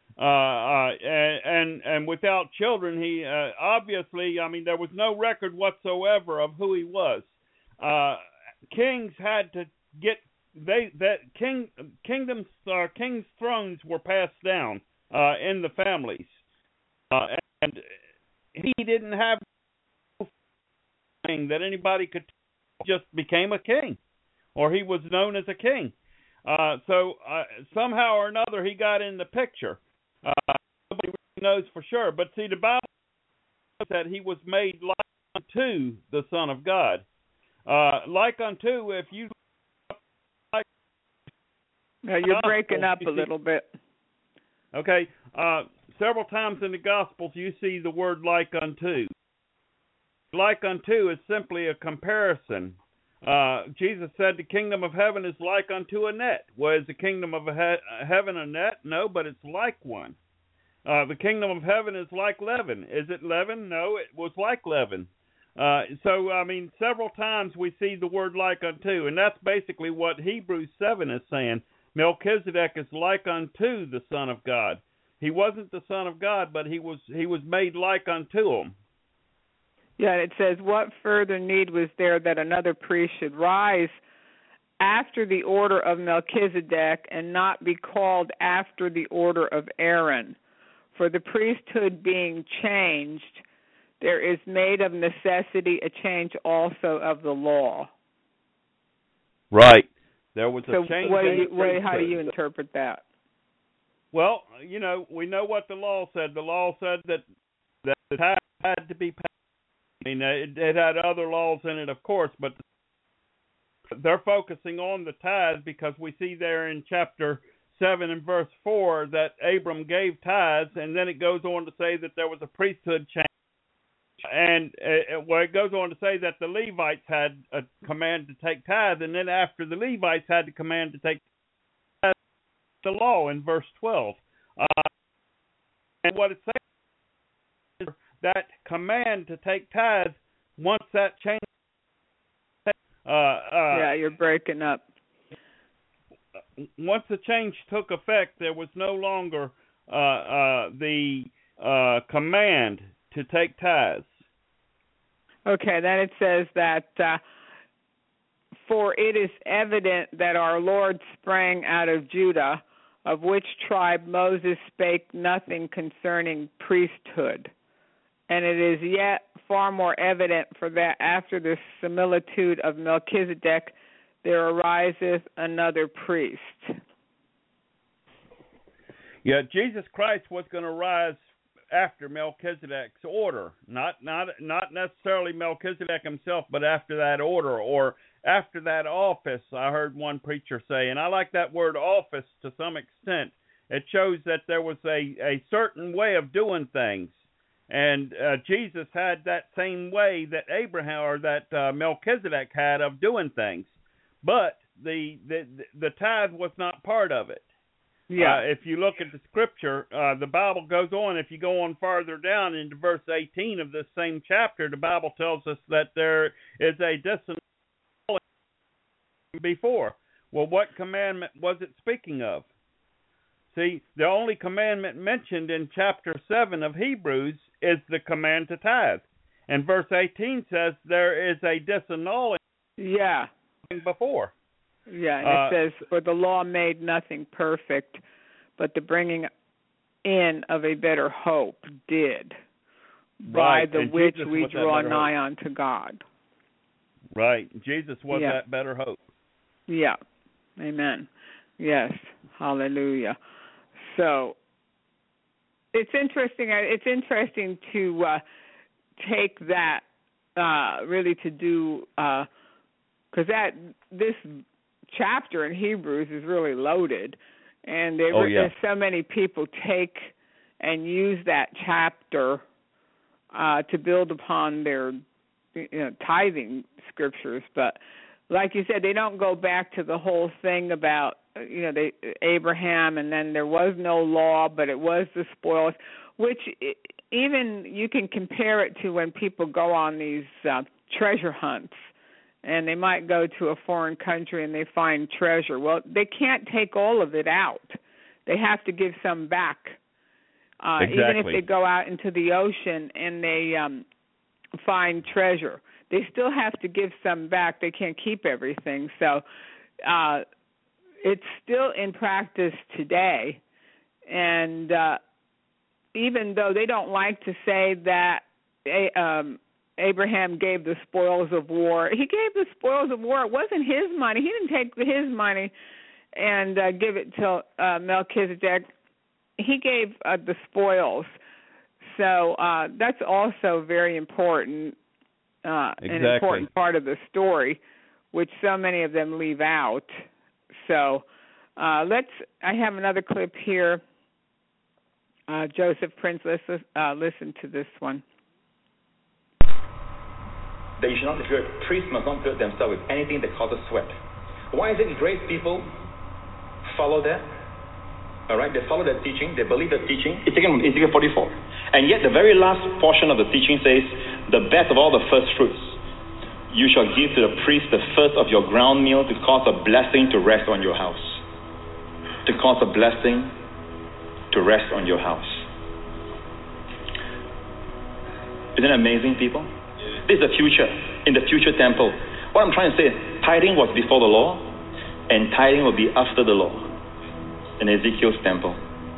and without children. He obviously, I mean, there was no record whatsoever of who he was. Kings had to get kingdoms or kings' thrones were passed down in the families, and he didn't have anything that anybody could. Just became a king, or he was known as a king. So somehow or another he got in the picture. Nobody really knows for sure. But see, the Bible says that he was made like unto the Son of God. Like unto, if you... Now you're breaking up a little bit. Okay. Several times in the Gospels you see the word like unto. Like unto is simply a comparison. Jesus said the kingdom of heaven is like unto a net. Was the kingdom of heaven a net? No, but it's like one. The kingdom of heaven is like leaven. Is it leaven? No, it was like leaven. So, I mean, several times we see the word like unto, and that's basically what Hebrews 7 is saying. Melchizedek is like unto the Son of God. He wasn't the Son of God, but he was made like unto him. Yeah, it says, what further need was there that another priest should rise after the order of Melchizedek and not be called after the order of Aaron? For the priesthood being changed, there is made of necessity a change also of the law. Right. There was a change. How do you interpret that? Well, we know what the law said. The law said that the tithe had to be paid. I mean, it had other laws in it, of course, but they're focusing on the tithe because we see there in chapter 7 and verse 4 that Abram gave tithes, and then it goes on to say that there was a priesthood change. And it goes on to say that the Levites had a command to take tithe, and then after the Levites had the command to take tithe, the law in verse 12. And what it says is that command to take tithe, once that change... yeah, you're breaking up. Once the change took effect, there was no longer the command to take tithes. Okay, then it says that, for it is evident that our Lord sprang out of Judah, of which tribe Moses spake nothing concerning priesthood. And it is yet far more evident for that after the similitude of Melchizedek there ariseth another priest. Yeah, Jesus Christ was going to rise after Melchizedek's order, not necessarily Melchizedek himself, but after that order or after that office. I heard one preacher say, and I like that word office to some extent. It shows that there was a certain way of doing things, and Jesus had that same way that Abraham or that Melchizedek had of doing things, but the tithe was not part of it. Yeah. If you look at the scripture, the Bible goes on. If you go on farther down into verse 18 of this same chapter, the Bible tells us that there is a dissonance before. Well, what commandment was it speaking of? See, the only commandment mentioned in chapter 7 of Hebrews is the command to tithe. And verse 18 says there is a disannulling before. Yeah, and it says, for the law made nothing perfect, but the bringing in of a better hope did, by the which we draw nigh unto God. Right. Jesus was that better hope. Yeah. Amen. Yes. Hallelujah. So it's interesting. It's interesting to take that really to do because this chapter in Hebrews is really loaded, and there's so many people take and use that chapter to build upon their tithing scriptures. But like you said, they don't go back to the whole thing about Abraham, and then there was no law, but it was the spoils, which even you can compare it to when people go on these treasure hunts. And they might go to a foreign country and they find treasure. Well, they can't take all of it out. They have to give some back. Exactly. Even if they go out into the ocean and they find treasure, they still have to give some back. They can't keep everything. So it's still in practice today. And even though they don't like to say that Abraham gave the spoils of war. He gave the spoils of war. It wasn't his money. He didn't take his money and give it to Melchizedek. He gave the spoils. So that's also very important, an important part of the story, which so many of them leave out. So I have another clip here. Joseph Prince, let's listen to this one. That you should not gird, priests must not gird themselves with anything that causes sweat. Why is it grace people follow that? All right, they follow that teaching, they believe that teaching. It's taken from Ezekiel 44. And yet the very last portion of the teaching says, the best of all the first fruits, you shall give to the priest the first of your ground meal to cause a blessing to rest on your house. To cause a blessing to rest on your house. Isn't it amazing, people? This is the future, in the future temple. What I'm trying to say is, tithing was before the law, and tithing will be after the law in Ezekiel's temple.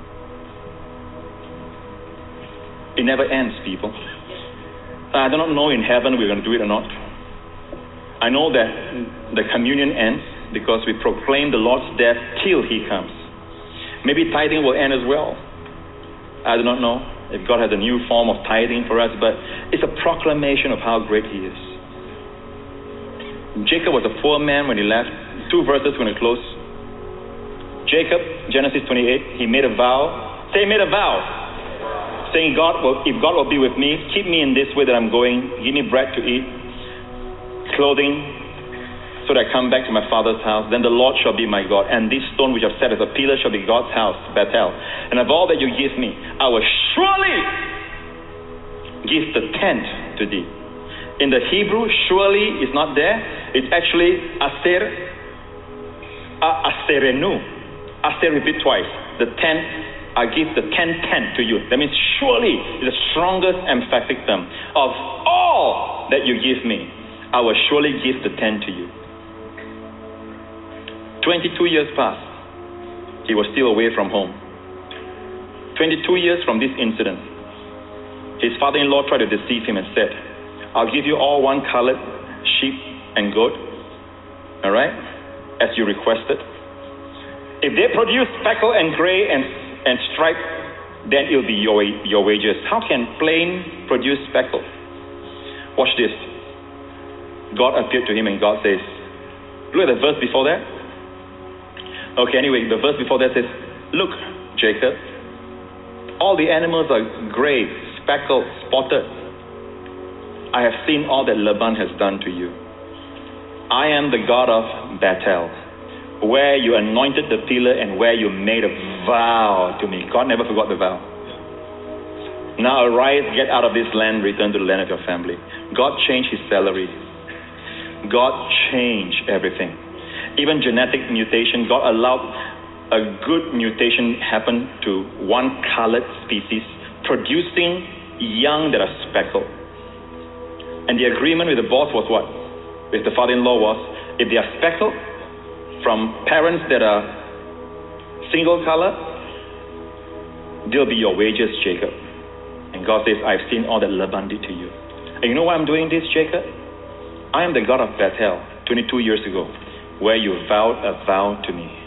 It never ends, people. I do not know in heaven we're going to do it or not. I know that the communion ends because we proclaim the Lord's death till He comes. Maybe tithing will end as well. I do not know if God has a new form of tithing for us, but it's a proclamation of how great He is. Jacob was a poor man when he left. 2 verses when we close. Jacob, Genesis 28, he made a vow. Say, he made a vow. Saying, if God will be with me, keep me in this way that I'm going. Give me bread to eat, clothing, so that I come back to my father's house. Then the Lord shall be my God. And this stone which I've set as a pillar shall be God's house, Bethel. And of all that you give me, I will surely give the tenth to thee. In the Hebrew, surely is not there. It's actually aserenu. Aser, repeat twice. The tenth, I give the 10 to you. That means surely is the strongest emphatic term. Of all that you give me, I will surely give the 10 to you. 22 years passed. He was still away from home. 22 years from this incident, his father-in-law tried to deceive him and said, I'll give you all one colored sheep and goat, all right, as you requested. If they produce speckle and gray and stripe, then it'll be your wages. How can plain produce speckle? Watch this. God appeared to him and God says, look at the verse before that. Okay, anyway, the verse before that says, look, Jacob, all the animals are gray, speckled, spotted. I have seen all that Laban has done to you. I am the God of Bethel, where you anointed the pillar and where you made a vow to me. God never forgot the vow. Now arise, get out of this land, return to the land of your family. God changed his salary. God changed everything. Even genetic mutation, God allowed a good mutation happen to one colored species, producing young that are speckled. And the agreement with the boss was what? With the father-in-law was, if they are speckled, from parents that are single color, they'll be your wages, Jacob. And God says, I've seen all that Laban did to you. And you know why I'm doing this, Jacob? I am the God of Bethel, 22 years ago, where you vowed a vow to me.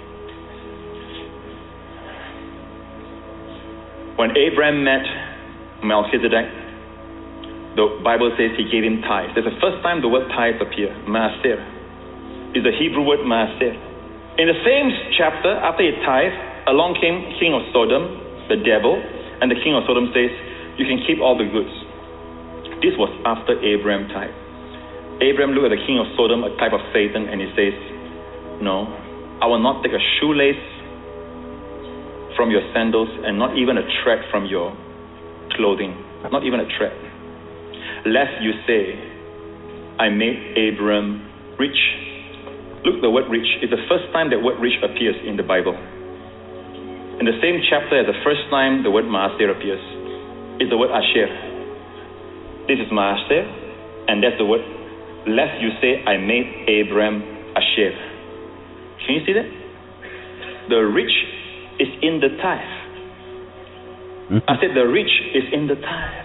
When Abraham met Melchizedek, the Bible says he gave him tithes. That's the first time the word tithes appear. Maaser is the Hebrew word maaser. In the same chapter, after he tithed, along came king of Sodom, the devil, and the king of Sodom says, you can keep all the goods. This was after Abraham tithed. Abraham looked at the king of Sodom, a type of Satan, and he says, no, I will not take a shoelace from your sandals and not even a thread from your clothing. Not even a thread. Lest you say, I made Abram rich. Look, the word rich is the first time that word rich appears in the Bible. In the same chapter as the first time the word Maaser appears, is the word Asher. This is Maaser, and that's the word, lest you say, I made Abram Asher. Can you see that? The rich is in the tithe. I said the rich is in the tithe.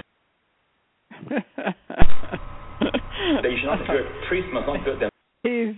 That you should not hurt. Priests must not hurt them. He's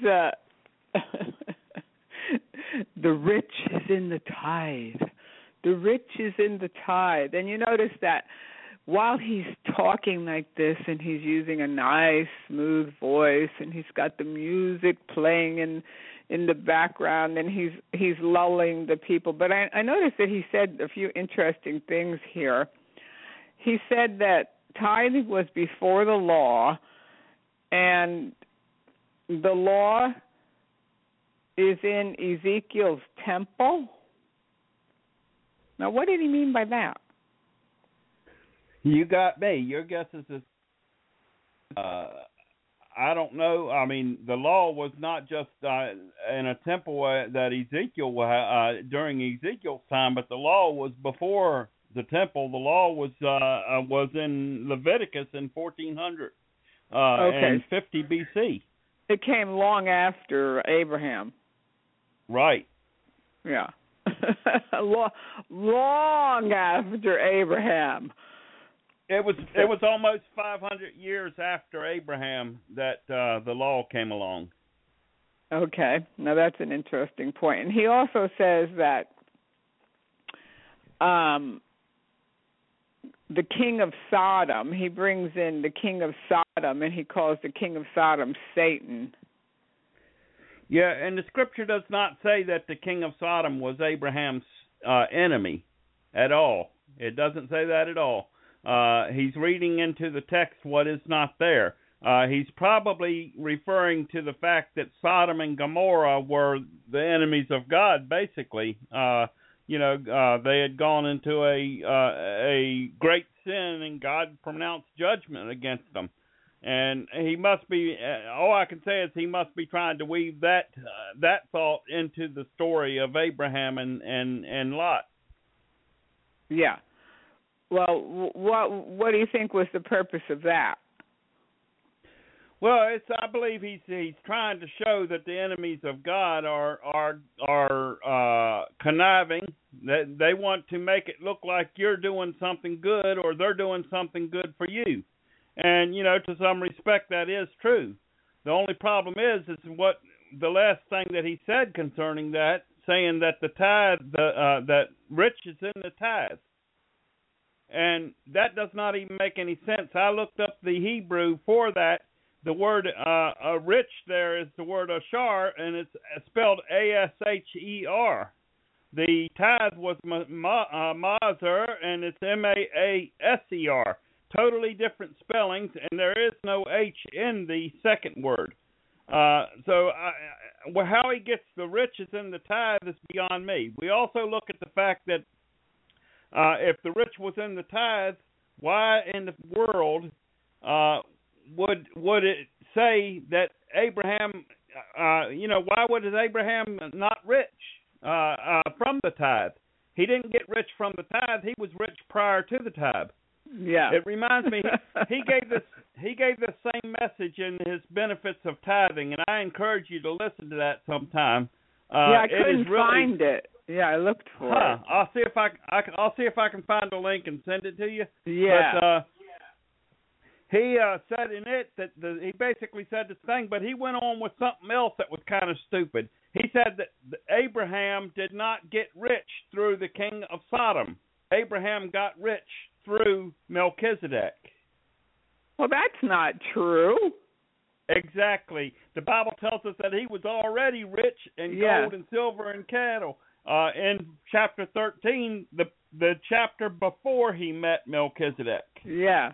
the rich is in the tithe. The rich is in the tithe. And you notice that while he's talking like this and he's using a nice, smooth voice and he's got the music playing in the background and he's lulling the people. But I noticed that he said a few interesting things here. He said that tithing was before the law, and the law is in Ezekiel's temple. Now, what did he mean by that? You got me. Your guess is I don't know. I mean, the law was not just in a temple that Ezekiel during Ezekiel's time, but the law was before the temple. The law was in Leviticus in 1400 and 50 BC. It came long after Abraham. Right. Yeah. long after Abraham. It was almost 500 years after Abraham that the law came along. Okay. Now that's an interesting point. And he also says that the king of Sodom, he brings in the king of Sodom, and he calls the king of Sodom Satan. Yeah, and the scripture does not say that the king of Sodom was Abraham's enemy at all. It doesn't say that at all. He's reading into the text what is not there. He's probably referring to the fact that Sodom and Gomorrah were the enemies of God, basically. They had gone into a great sin, and God pronounced judgment against them. And he must be. All I can say is he must be trying to weave that thought into the story of Abraham and Lot. Yeah. Well, what do you think was the purpose of that? Well, I believe he's trying to show that the enemies of God are conniving. That they want to make it look like you're doing something good or they're doing something good for you. And to some respect, that is true. The only problem is what the last thing that he said concerning that, saying that the tithe, that rich is in the tithe. And that does not even make any sense. I looked up the Hebrew for that. The word rich there is the word ashar, and it's spelled A-S-H-E-R. The tithe was mazer, and it's M-A-A-S-E-R. Totally different spellings, and there is no H in the second word. So how he gets the riches in the tithe is beyond me. We also look at the fact that if the rich was in the tithe, why in the world would it say that Abraham, why was Abraham not rich from the tithe? He didn't get rich from the tithe. He was rich prior to the tithe. Yeah. It reminds me he gave the same message in his benefits of tithing, and I encourage you to listen to that sometime. I couldn't find it. Yeah, I looked for it. I'll see if I can find a link and send it to you. Yeah. But he said in it that he basically said this thing, but he went on with something else that was kind of stupid. He said that Abraham did not get rich through the king of Sodom. Abraham got rich through Melchizedek. Well, that's not true. Exactly. The Bible tells us that he was already rich in gold and silver and cattle. In chapter 13, the chapter before he met Melchizedek. Yeah.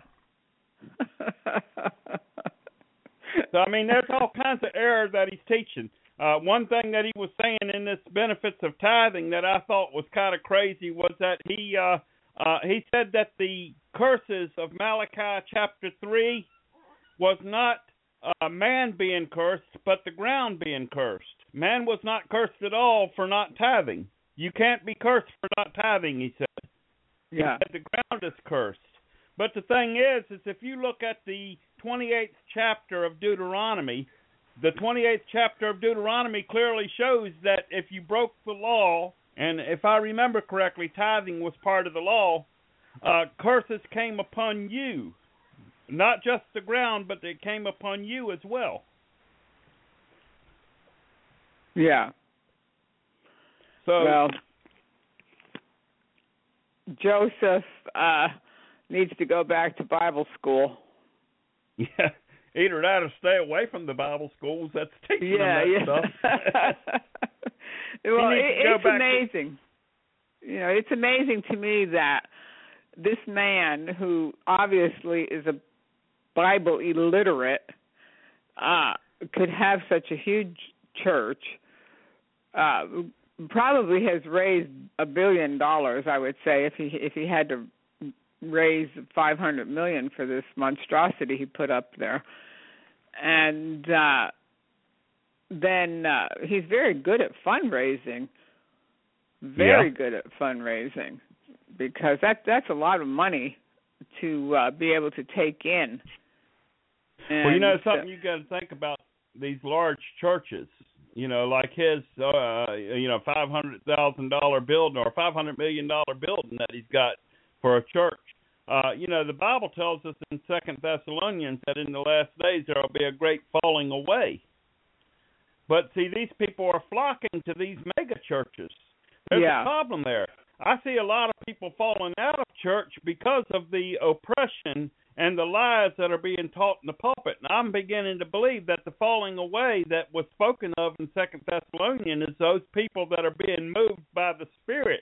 So, I mean, there's all kinds of errors that he's teaching. One thing that he was saying in this benefits of tithing that I thought was kind of crazy was that he said that the curses of Malachi chapter 3 was not man being cursed, but the ground being cursed. Man was not cursed at all for not tithing. You can't be cursed for not tithing, he said. Yeah. He said the ground is cursed. But the thing is if you look at the 28th chapter of Deuteronomy, the 28th chapter of Deuteronomy clearly shows that if you broke the law, and if I remember correctly, tithing was part of the law, curses came upon you. Not just the ground, but they came upon you as well. Yeah. So, well, Joseph needs to go back to Bible school. Yeah, either that or stay away from the Bible schools that's teaching them that stuff. Well, it's amazing. It's amazing to me that this man, who obviously is a Bible illiterate, could have such a huge church, probably has raised $1 billion, I would say, if he had to raise $500 million for this monstrosity he put up there. And then he's very good at fundraising. Very good at fundraising, because that's a lot of money to be able to take in. And well, you know, something you got to think about these large churches. You know, like his, $500,000 building or $500 million building that he's got for a church. The Bible tells us in 2 Thessalonians that in the last days there will be a great falling away. But see, these people are flocking to these mega churches. There's a problem there. I see a lot of people falling out of church because of the oppression and the lies that are being taught in the pulpit. And I'm beginning to believe that the falling away that was spoken of in 2 Thessalonians is those people that are being moved by the Spirit,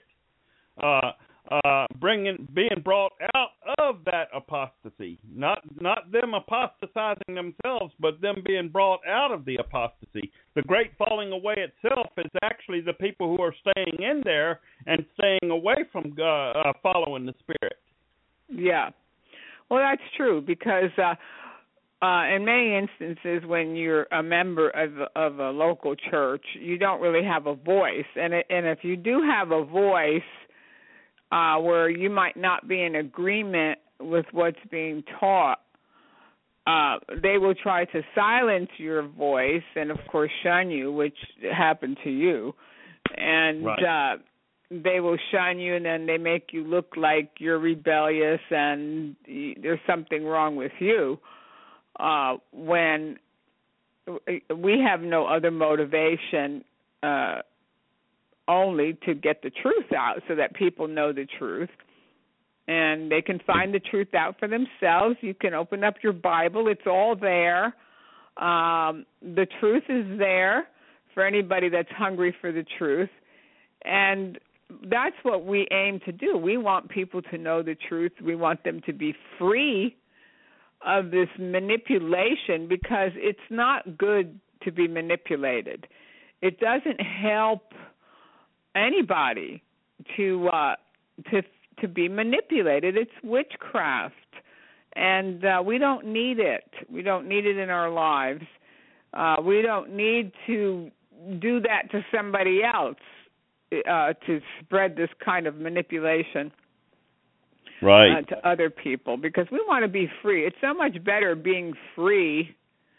being brought out of that apostasy. Not them apostatizing themselves, but them being brought out of the apostasy. The great falling away itself is actually the people who are staying in there and staying away from following the Spirit. Yeah. Well, that's true, because in many instances when you're a member of a local church, you don't really have a voice. And if you do have a voice where you might not be in agreement with what's being taught, they will try to silence your voice and, of course, shun you, which happened to you. And they will shun you, and then they make you look like you're rebellious and there's something wrong with you, when we have no other motivation only to get the truth out so that people know the truth. And they can find the truth out for themselves. You can open up your Bible. It's all there. The truth is there for anybody that's hungry for the truth. And that's what we aim to do. We want people to know the truth. We want them to be free of this manipulation, because it's not good to be manipulated. It doesn't help anybody to be manipulated. It's witchcraft, and we don't need it. We don't need it in our lives. We don't need to do that to somebody else to spread this kind of manipulation to other people, because we want to be free. It's so much better being free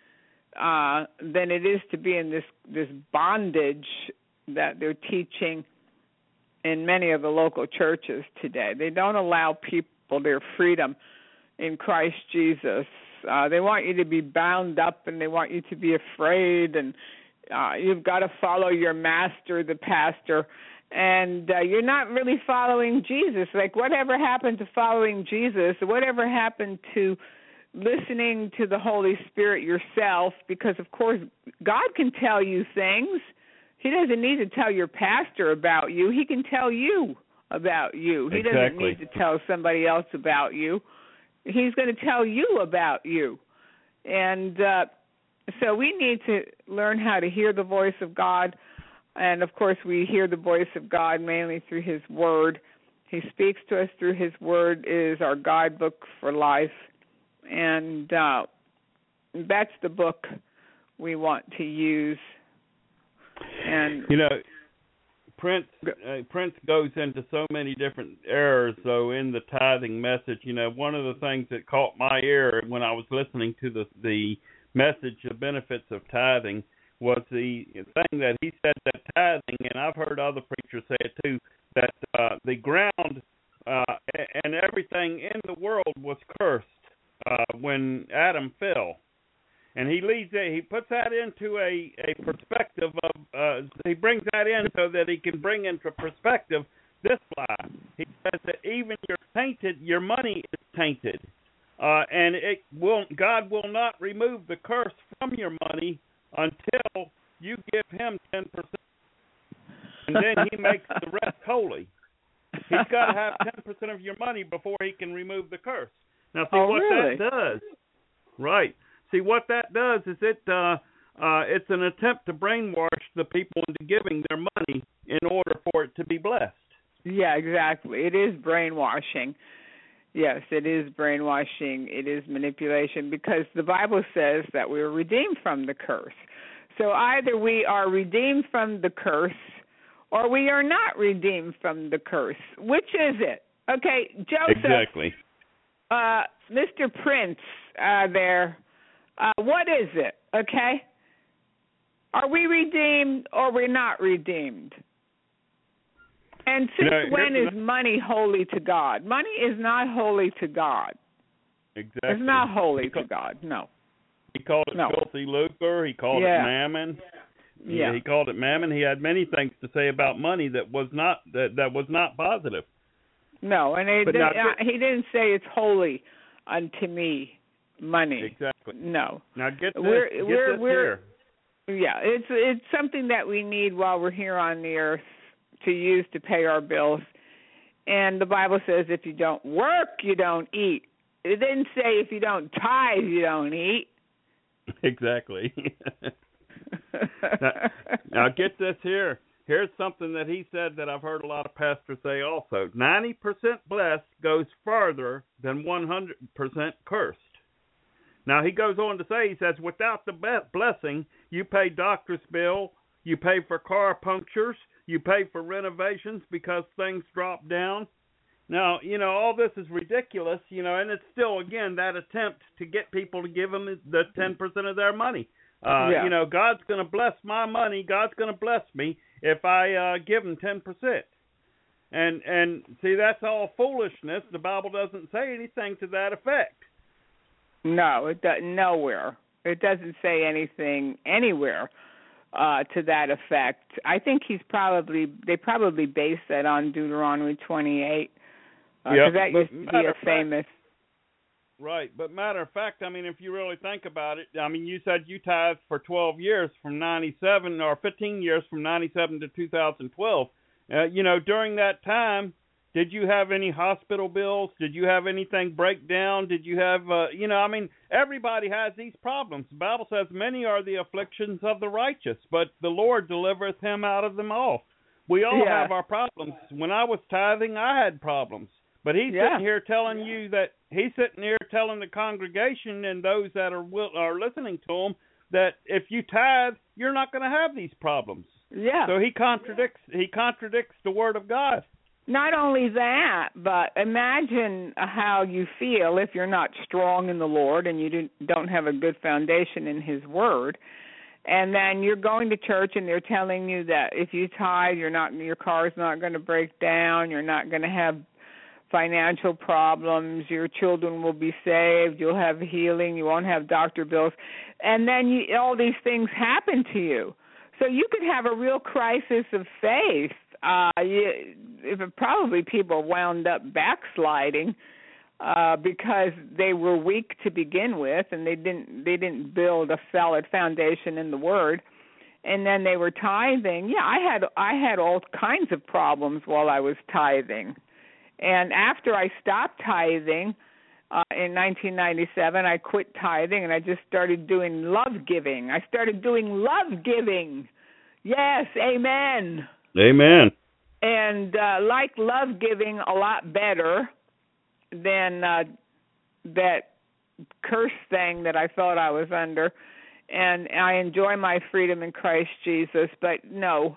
than it is to be in this bondage that they're teaching in many of the local churches today. They don't allow people their freedom in Christ Jesus. They want you to be bound up, and they want you to be afraid, and you've got to follow your master, the pastor, and you're not really following Jesus. Like, whatever happened to following Jesus? Whatever happened to listening to the Holy Spirit yourself? Because, of course, God can tell you things. He doesn't need to tell your pastor about you. He can tell you about you. He doesn't need to tell somebody else about you. He's going to tell you about you. And so we need to learn how to hear the voice of God. And, of course, we hear the voice of God mainly through His Word. He speaks to us through His Word. It is our guidebook for life. And that's the book we want to use. And Prince goes into so many different errors, though, in the tithing message. One of the things that caught my ear when I was listening to the message, the benefits of tithing, was the thing that he said that tithing, and I've heard other preachers say it too, that the ground and everything in the world was cursed when Adam fell. And he puts that into a perspective of, he brings that in so that he can bring into perspective this lie. He says that even your money is tainted. And God will not remove the curse from your money until you give Him 10%. And then He makes the rest holy. He's got to have 10% of your money before He can remove the curse. Now, see that does. Right. See, what that does is it's an attempt to brainwash the people into giving their money in order for it to be blessed. Yeah, exactly. It is brainwashing. Yes, it is brainwashing. It is manipulation, because the Bible says that we are redeemed from the curse. So either we are redeemed from the curse or we are not redeemed from the curse. Which is it? Okay, Joseph. Exactly. Mr. Prince there, what is it? Okay? Are we redeemed or we're not redeemed? And since when is money holy to God? Money is not holy to God. Exactly. It's not holy to God, no. He called it filthy lucre. He called it mammon. Yeah. He called it mammon. He had many things to say about money that was not positive. No, and he didn't say it's holy unto me, money. Exactly. No. Now get this we're here. Yeah, it's something that we need while we're here on the earth to use to pay our bills. And the Bible says if you don't work, you don't eat. It didn't say if you don't tithe, you don't eat. Exactly. now get this here. Here's something that he said that I've heard a lot of pastors say also. 90% blessed goes further than 100% cursed. Now, he goes on to say, he says, without the blessing, you pay doctor's bill, you pay for car punctures, you pay for renovations because things drop down. Now, all this is ridiculous, and it's still, again, that attempt to get people to give them the 10% of their money. God's going to bless my money, God's going to bless me if I give them 10%. And see, that's all foolishness. The Bible doesn't say anything to that effect. No, it doesn't. Nowhere. It doesn't say anything anywhere to that effect. I think they probably based that on Deuteronomy 28. Because that used to be a famous. Right, but matter of fact, if you really think about it, you said you tithed for 12 years from 97, or 15 years from 97 to 2012. During that time, did you have any hospital bills? Did you have anything break down? Did you have, everybody has these problems. The Bible says many are the afflictions of the righteous, but the Lord delivereth him out of them all. We all have our problems. When I was tithing, I had problems. But he's sitting here telling you that, he's sitting here telling the congregation and those that are listening to him that if you tithe, you're not going to have these problems. Yeah. So he contradicts the Word of God. Not only that, but imagine how you feel if you're not strong in the Lord and you don't have a good foundation in His Word, and then you're going to church and they're telling you that if you tithe, your car's not going to break down, you're not going to have financial problems, your children will be saved, you'll have healing, you won't have doctor bills, and then all these things happen to you. So you could have a real crisis of faith. Probably people wound up backsliding because they were weak to begin with, and they didn't build a solid foundation in the Word. And then they were tithing. Yeah, I had all kinds of problems while I was tithing. And after I stopped tithing in 1997, I quit tithing and I just started doing love giving. Yes, amen. Amen. And like love giving a lot better than that curse thing that I thought I was under. And I enjoy my freedom in Christ Jesus. But no,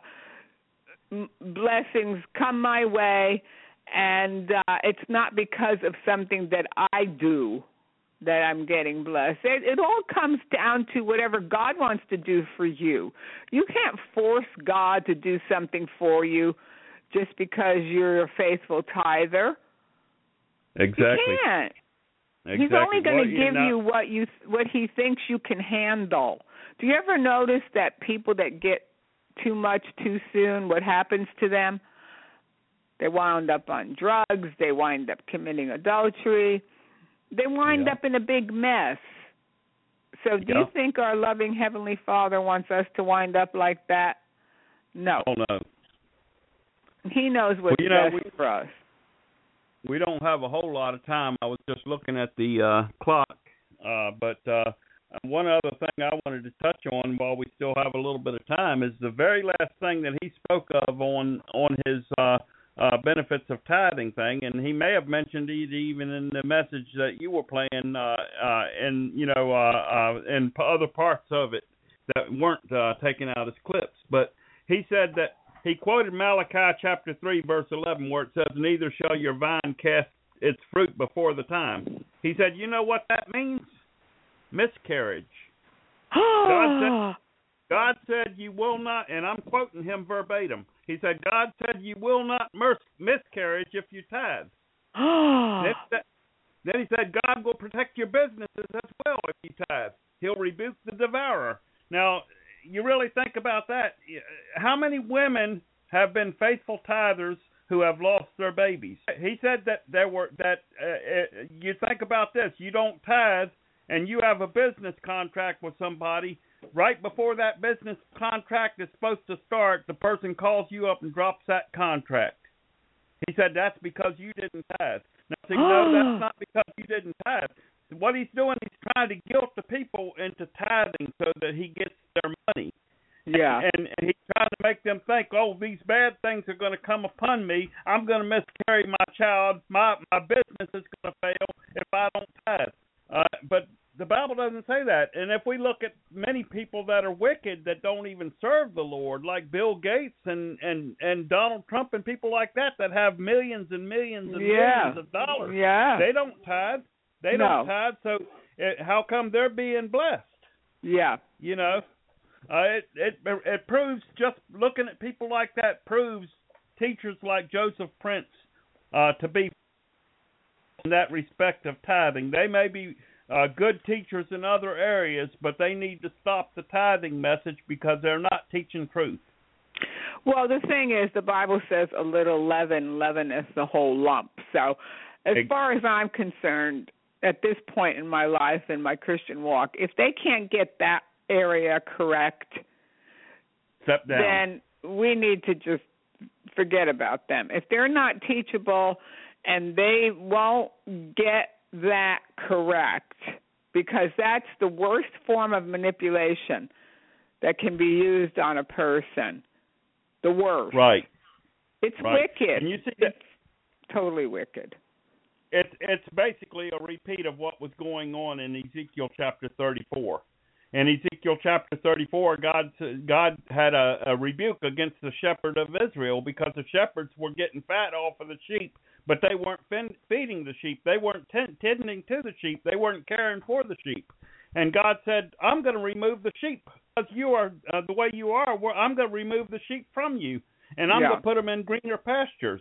blessings come my way. And it's not because of something that I do that I'm getting blessed. It all comes down to whatever God wants to do for you. You can't force God to do something for you just because you're a faithful tither. Exactly. You can't. Exactly. He's only going to give you what He thinks you can handle. Do you ever notice that people that get too much too soon, what happens to them? They wound up on drugs. They wind up committing adultery. They wind up in a big mess. So do you think our loving Heavenly Father wants us to wind up like that? No. Oh, no. He knows what's best for us. We don't have a whole lot of time. I was just looking at the clock. But one other thing I wanted to touch on while we still have a little bit of time is the very last thing that he spoke of on his benefits of tithing thing, and he may have mentioned it even in the message that you were playing, in other parts of it that weren't taken out as clips. But he said that he quoted Malachi chapter 3, verse 11, where it says, "Neither shall your vine cast its fruit before the time." He said, you know what that means? Miscarriage. God said you will not, and I'm quoting him verbatim. He said, God said you will not miscarriage if you tithe. Then he said, God will protect your businesses as well if you tithe. He'll rebuke the devourer. Now, you really think about that. How many women have been faithful tithers who have lost their babies? He said that you think about this. You don't tithe, and you have a business contract with somebody. Right before that business contract is supposed to start, the person calls you up and drops that contract. He said that's because you didn't tithe. Now, see, no, that's not because you didn't tithe. What he's doing, he's trying to guilt the people into tithing so that he gets their money. Yeah. And he's trying to make them think, oh, these bad things are going to come upon me. I'm going to miscarry my child. My business is going to fail if I don't tithe. But the Bible doesn't say that. And if we look at many people that are wicked that don't even serve the Lord, like Bill Gates and Donald Trump and people like that have millions and millions and millions of dollars, they don't tithe. They don't tithe. So how come they're being blessed? Yeah. You know, it proves, just looking at people like that proves teachers like Joseph Prince to be in that respect of tithing. They may be good teachers in other areas, but they need to stop the tithing message because they're not teaching truth. Well, the thing is, the Bible says a little leaven leaveneth the whole lump. So as far as I'm concerned, at this point in my life, in my Christian walk, if they can't get that area correct, step down. Then we need to just forget about them. If they're not teachable and they won't get that correct, because that's the worst form of manipulation that can be used on a person. The worst. Right. It's right. wicked. And you see that, it's totally wicked. It's basically a repeat of what was going on in Ezekiel chapter 34. In Ezekiel chapter 34, God had a rebuke against the shepherd of Israel because the shepherds were getting fat off of the sheep, but they weren't feeding the sheep. They weren't tending to the sheep. They weren't caring for the sheep. And God said, I'm going to remove the sheep because you are the way you are. I'm going to remove the sheep from you, and I'm going to put them in greener pastures.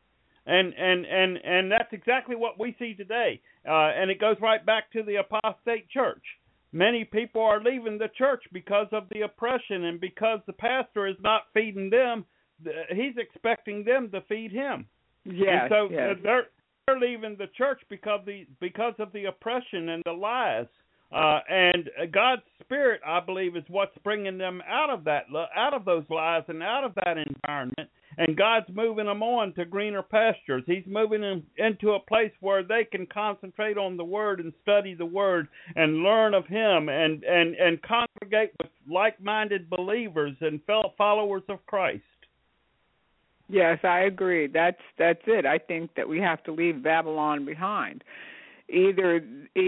And that's exactly what we see today. And it goes right back to the apostate church. Many people are leaving the church because of the oppression and because the pastor is not feeding them. He's expecting them to feed him. Yes, and so they're leaving the church because of the oppression and the lies. And God's Spirit, I believe, is what's bringing them out of those lies and out of that environment. And God's moving them on to greener pastures. He's moving them into a place where they can concentrate on the Word and study the Word and learn of Him and congregate with like-minded believers and fellow followers of Christ. Yes, I agree. That's it. I think that we have to leave Babylon behind. Either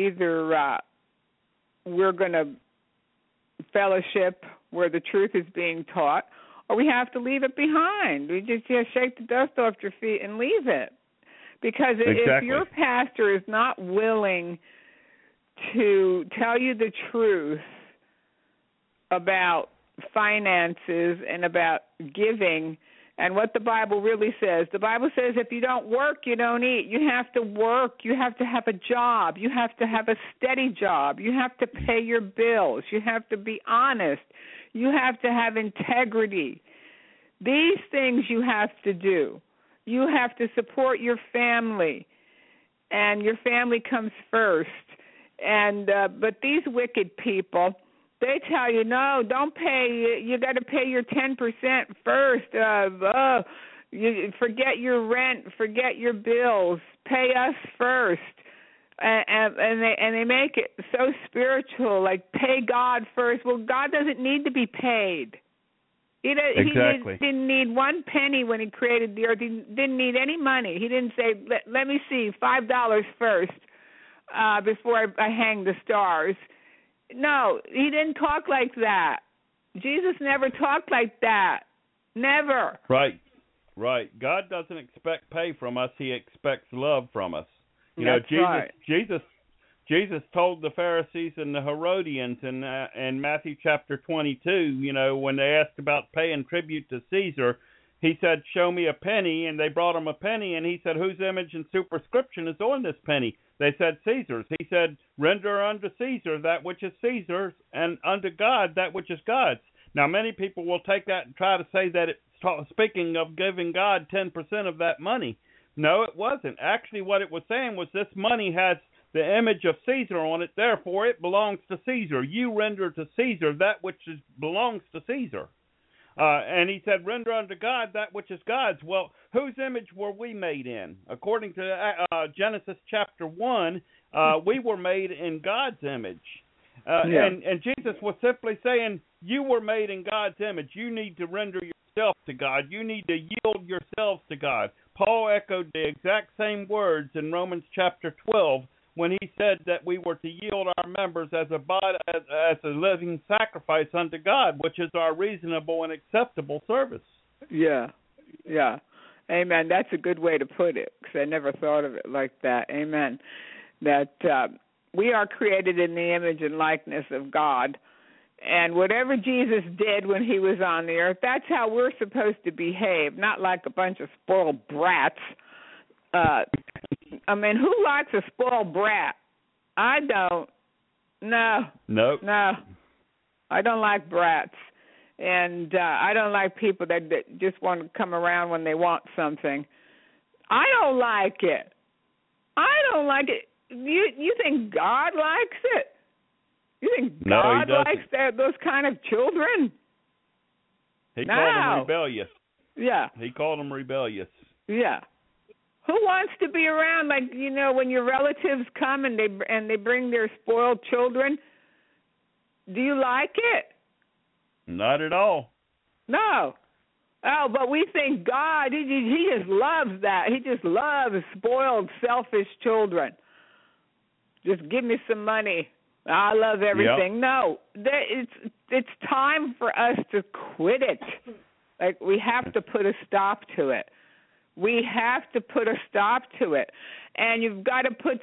we're going to fellowship where the truth is being taught, or we have to leave it behind. We just shake the dust off your feet and leave it. Because if your pastor is not willing to tell you the truth about finances and about giving and what the Bible really says, the Bible says if you don't work, you don't eat. You have to work. You have to have a job. You have to have a steady job. You have to pay your bills. You have to be honest. You have to have integrity. These things you have to do. You have to support your family, and your family comes first. And but these wicked people, they tell you, no, don't pay. You got to pay your 10% first. You forget your rent, forget your bills. Pay us first. And they make it so spiritual, like pay God first. Well, God doesn't need to be paid. He didn't need one penny when he created the earth. He didn't need any money. He didn't say, let me see, $5 first before I hang the stars. No, he didn't talk like that. Jesus never talked like that. Never. Right. God doesn't expect pay from us. He expects love from us. That's right. Jesus told the Pharisees and the Herodians in Matthew chapter 22, when they asked about paying tribute to Caesar, he said, show me a penny, and they brought him a penny, and he said, whose image and superscription is on this penny? They said, Caesar's. He said, render unto Caesar that which is Caesar's, and unto God that which is God's. Now, many people will take that and try to say that it's speaking of giving God 10% of that money. No, it wasn't. Actually, what it was saying was this money has the image of Caesar on it, therefore it belongs to Caesar. You render to Caesar that which belongs to Caesar. And he said, render unto God that which is God's. Well, whose image were we made in? According to Genesis chapter 1, we were made in God's image. And Jesus was simply saying, you were made in God's image. You need to render yourself to God. You need to yield yourselves to God. Paul echoed the exact same words in Romans chapter 12 when he said that we were to yield our members as a living sacrifice unto God, which is our reasonable and acceptable service. Yeah. Amen. That's a good way to put it, because I never thought of it like that. Amen. That we are created in the image and likeness of God, and whatever Jesus did when he was on the earth, that's how we're supposed to behave, not like a bunch of spoiled brats. Who likes a spoiled brat? I don't. No. Nope. No. I don't like brats. And I don't like people that just want to come around when they want something. I don't like it. You think God likes it? You think God likes those kind of children? He called them rebellious. Yeah. He called them rebellious. Yeah. Who wants to be around, when your relatives come and they bring their spoiled children? Do you like it? Not at all. No. Oh, but we think God, he just loves that. He just loves spoiled, selfish children. Just give me some money. I love everything. Yep. No, it's time for us to quit it. Like, we have to put a stop to it. We have to put a stop to it. And you've got to put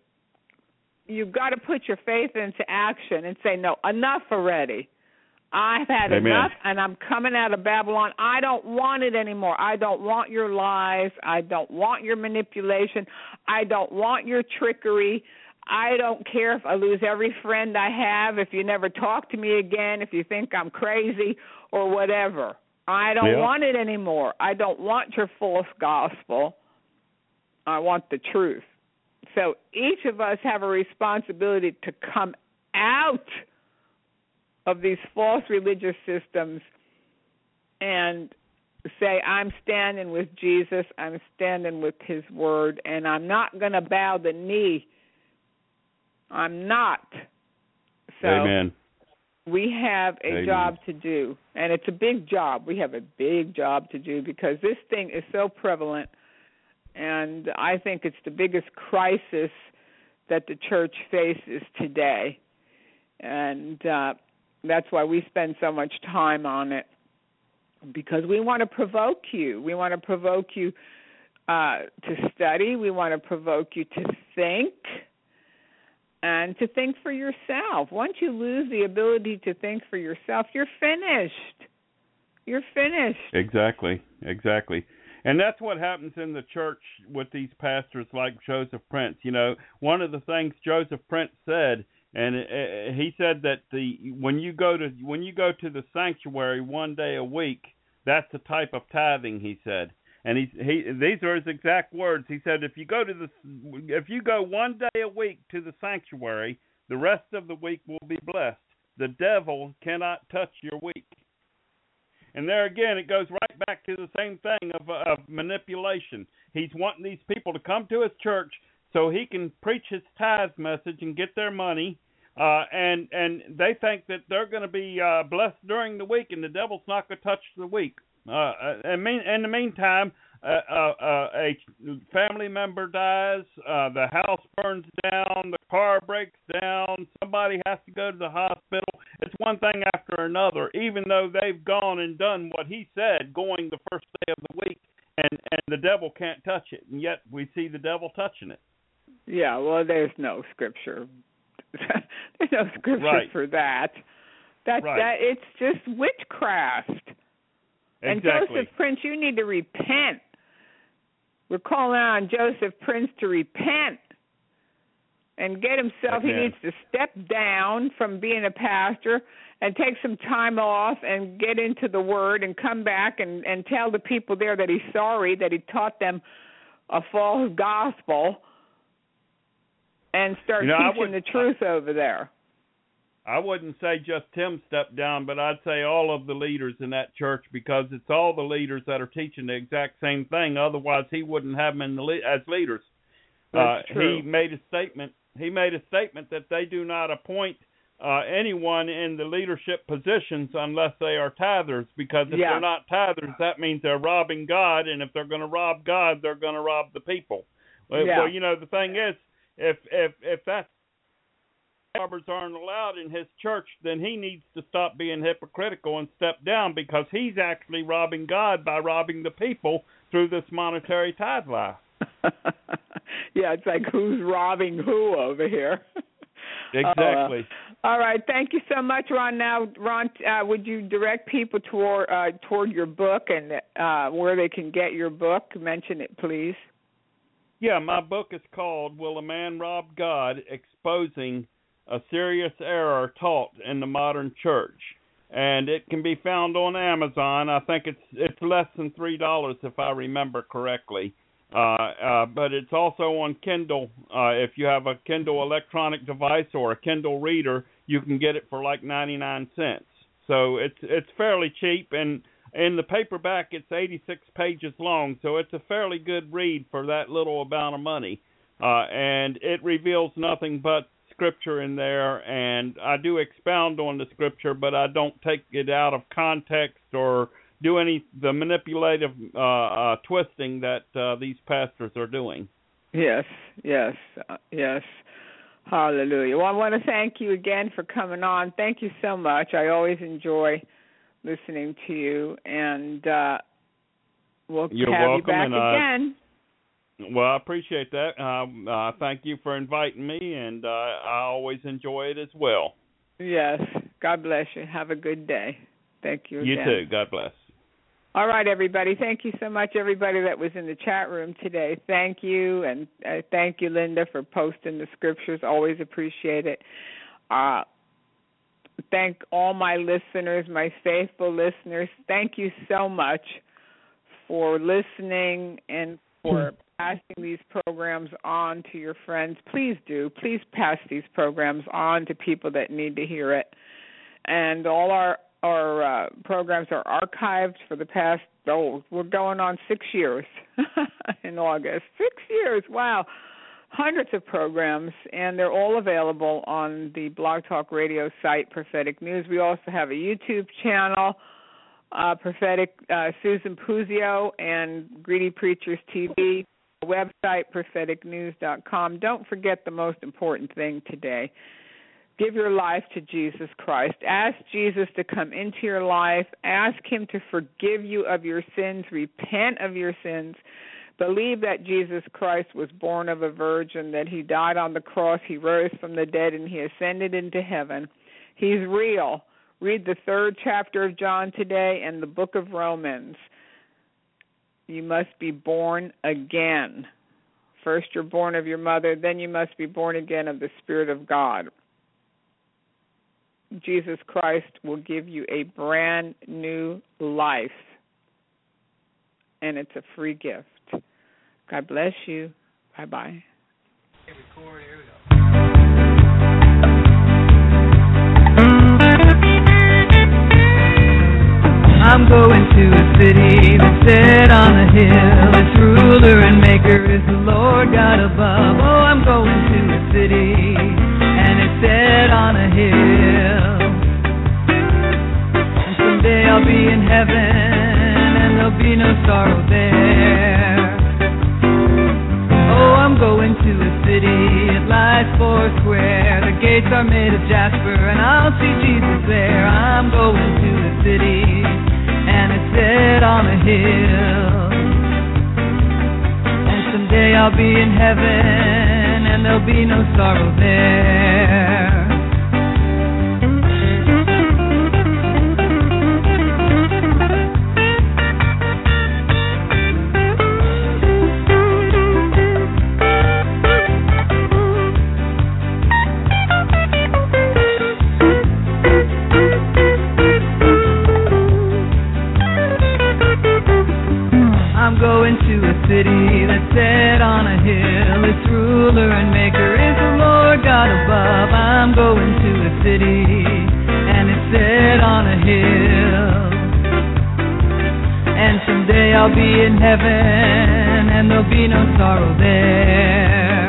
your faith into action and say, no, enough already. I've had enough, and I'm coming out of Babylon. I don't want it anymore. I don't want your lies. I don't want your manipulation. I don't want your trickery. I don't care if I lose every friend I have, if you never talk to me again, if you think I'm crazy or whatever. I don't want it anymore. I don't want your false gospel. I want the truth. So each of us have a responsibility to come out of these false religious systems and say, I'm standing with Jesus, I'm standing with his word, and I'm not going to bow the knee. I'm not. So Amen. We have a job to do, and it's a big job. We have a big job to do because this thing is so prevalent, and I think it's the biggest crisis that the church faces today, and that's why we spend so much time on it, because we want to provoke you. We want to provoke you to study. We want to provoke you to think. And to think for yourself. Once you lose the ability to think for yourself, you're finished. You're finished. Exactly. And that's what happens in the church with these pastors like Joseph Prince. One of the things Joseph Prince said, and he said that when you go to the sanctuary one day a week, that's a type of tithing, he said. And these are his exact words. He said, if you go one day a week to the sanctuary, the rest of the week will be blessed. The devil cannot touch your week. And there again, it goes right back to the same thing of manipulation. He's wanting these people to come to his church, so he can preach his tithe message and get their money. And they think that they're going to be blessed during the week, and the devil's not going to touch the week. In the meantime, a family member dies, the house burns down, the car breaks down, somebody has to go to the hospital. It's one thing after another, even though they've gone and done what he said going the first day of the week, and the devil can't touch it, and yet we see the devil touching it. Yeah, well, there's no scripture. There's no scripture for that. That it's just witchcraft. Exactly. And Joseph Prince, you need to repent. We're calling on Joseph Prince to repent and get himself. He needs to step down from being a pastor and take some time off and get into the Word and come back and tell the people there that he's sorry, that he taught them a false gospel, and start teaching the truth over there. I wouldn't say just him step down, but I'd say all of the leaders in that church, because it's all the leaders that are teaching the exact same thing. Otherwise, he wouldn't have them as leaders. That's true. He made a statement. He made a statement that they do not appoint anyone in the leadership positions unless they are tithers, because if they're not tithers, that means they're robbing God, and if they're going to rob God, they're going to rob the people. Well, you know, the thing is, if that's robbers aren't allowed in his church, then he needs to stop being hypocritical and step down, because he's actually robbing God by robbing the people through this monetary tithe lie. Yeah, it's like who's robbing who over here. Exactly. All right, thank you so much, Ron. Now, Ron, would you direct people toward your book and where they can get your book? Mention it, please. Yeah, my book is called "Will a Man Rob God? Exposing a Serious Error Taught in the Modern Church," and it can be found on Amazon. I think it's less than $3 if I remember correctly. But it's also on Kindle. If you have a Kindle electronic device or a Kindle reader, you can get it for like 99 cents. So it's fairly cheap, and in the paperback it's 86 pages long, so it's a fairly good read for that little amount of money. And it reveals nothing but Scripture in there, and I do expound on the Scripture, but I don't take it out of context or do the manipulative twisting that these pastors are doing. Yes. Hallelujah. Well, I want to thank you again for coming on. Thank you so much. I always enjoy listening to you, and we'll have you back again. Well, I appreciate that. Thank you for inviting me, and I always enjoy it as well. Yes. God bless you. Have a good day. Thank you again. You too. God bless. All right, everybody. Thank you so much, everybody that was in the chat room today. Thank you, and thank you, Linda, for posting the scriptures. Always appreciate it. Thank all my listeners, my faithful listeners. Thank you so much for listening and for passing these programs on to your friends. Please do. Please pass these programs on to people that need to hear it. And all our programs are archived for the past, we're going on 6 years in August. 6 years, wow. Hundreds of programs, and they're all available on the Blog Talk Radio site, Prophetic News. We also have a YouTube channel, Prophetic Susan Puzio and Greedy Preachers TV, website, propheticnews.com. Don't forget the most important thing today. Give your life to Jesus Christ. Ask Jesus to come into your life. Ask him to forgive you of your sins. Repent of your sins. Believe that Jesus Christ was born of a virgin, that he died on the cross, he rose from the dead, and he ascended into heaven. He's real. Read the 3rd chapter of John today and the book of Romans. You must be born again. First you're born of your mother, then you must be born again of the Spirit of God. Jesus Christ will give you a brand new life, and it's a free gift. God bless you. Bye-bye. I'm going to a city that's set on a hill. Its ruler and maker is the Lord God above. Oh, I'm going to a city, and it's set on a hill. And someday I'll be in heaven, and there'll be no sorrow there. Oh, I'm going to a city, it lies four square. The gates are made of jasper, and I'll see Jesus there. I'm going to a city, and it's set on a hill. And someday I'll be in heaven, and there'll be no sorrow there. I'm going to a city that's set on a hill. Its ruler and maker is the Lord God above. I'm going to a city, and it's set on a hill. And someday I'll be in heaven, and there'll be no sorrow there.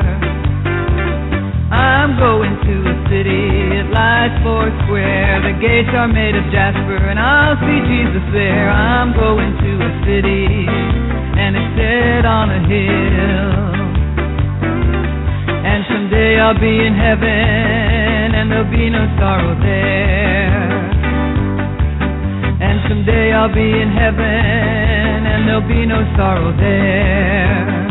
I'm going to a city, it lies four square. The gates are made of jasper, and I'll see Jesus there. I'm going to a city, and it's set on a hill. And someday I'll be in heaven, and there'll be no sorrow there. And someday I'll be in heaven, and there'll be no sorrow there.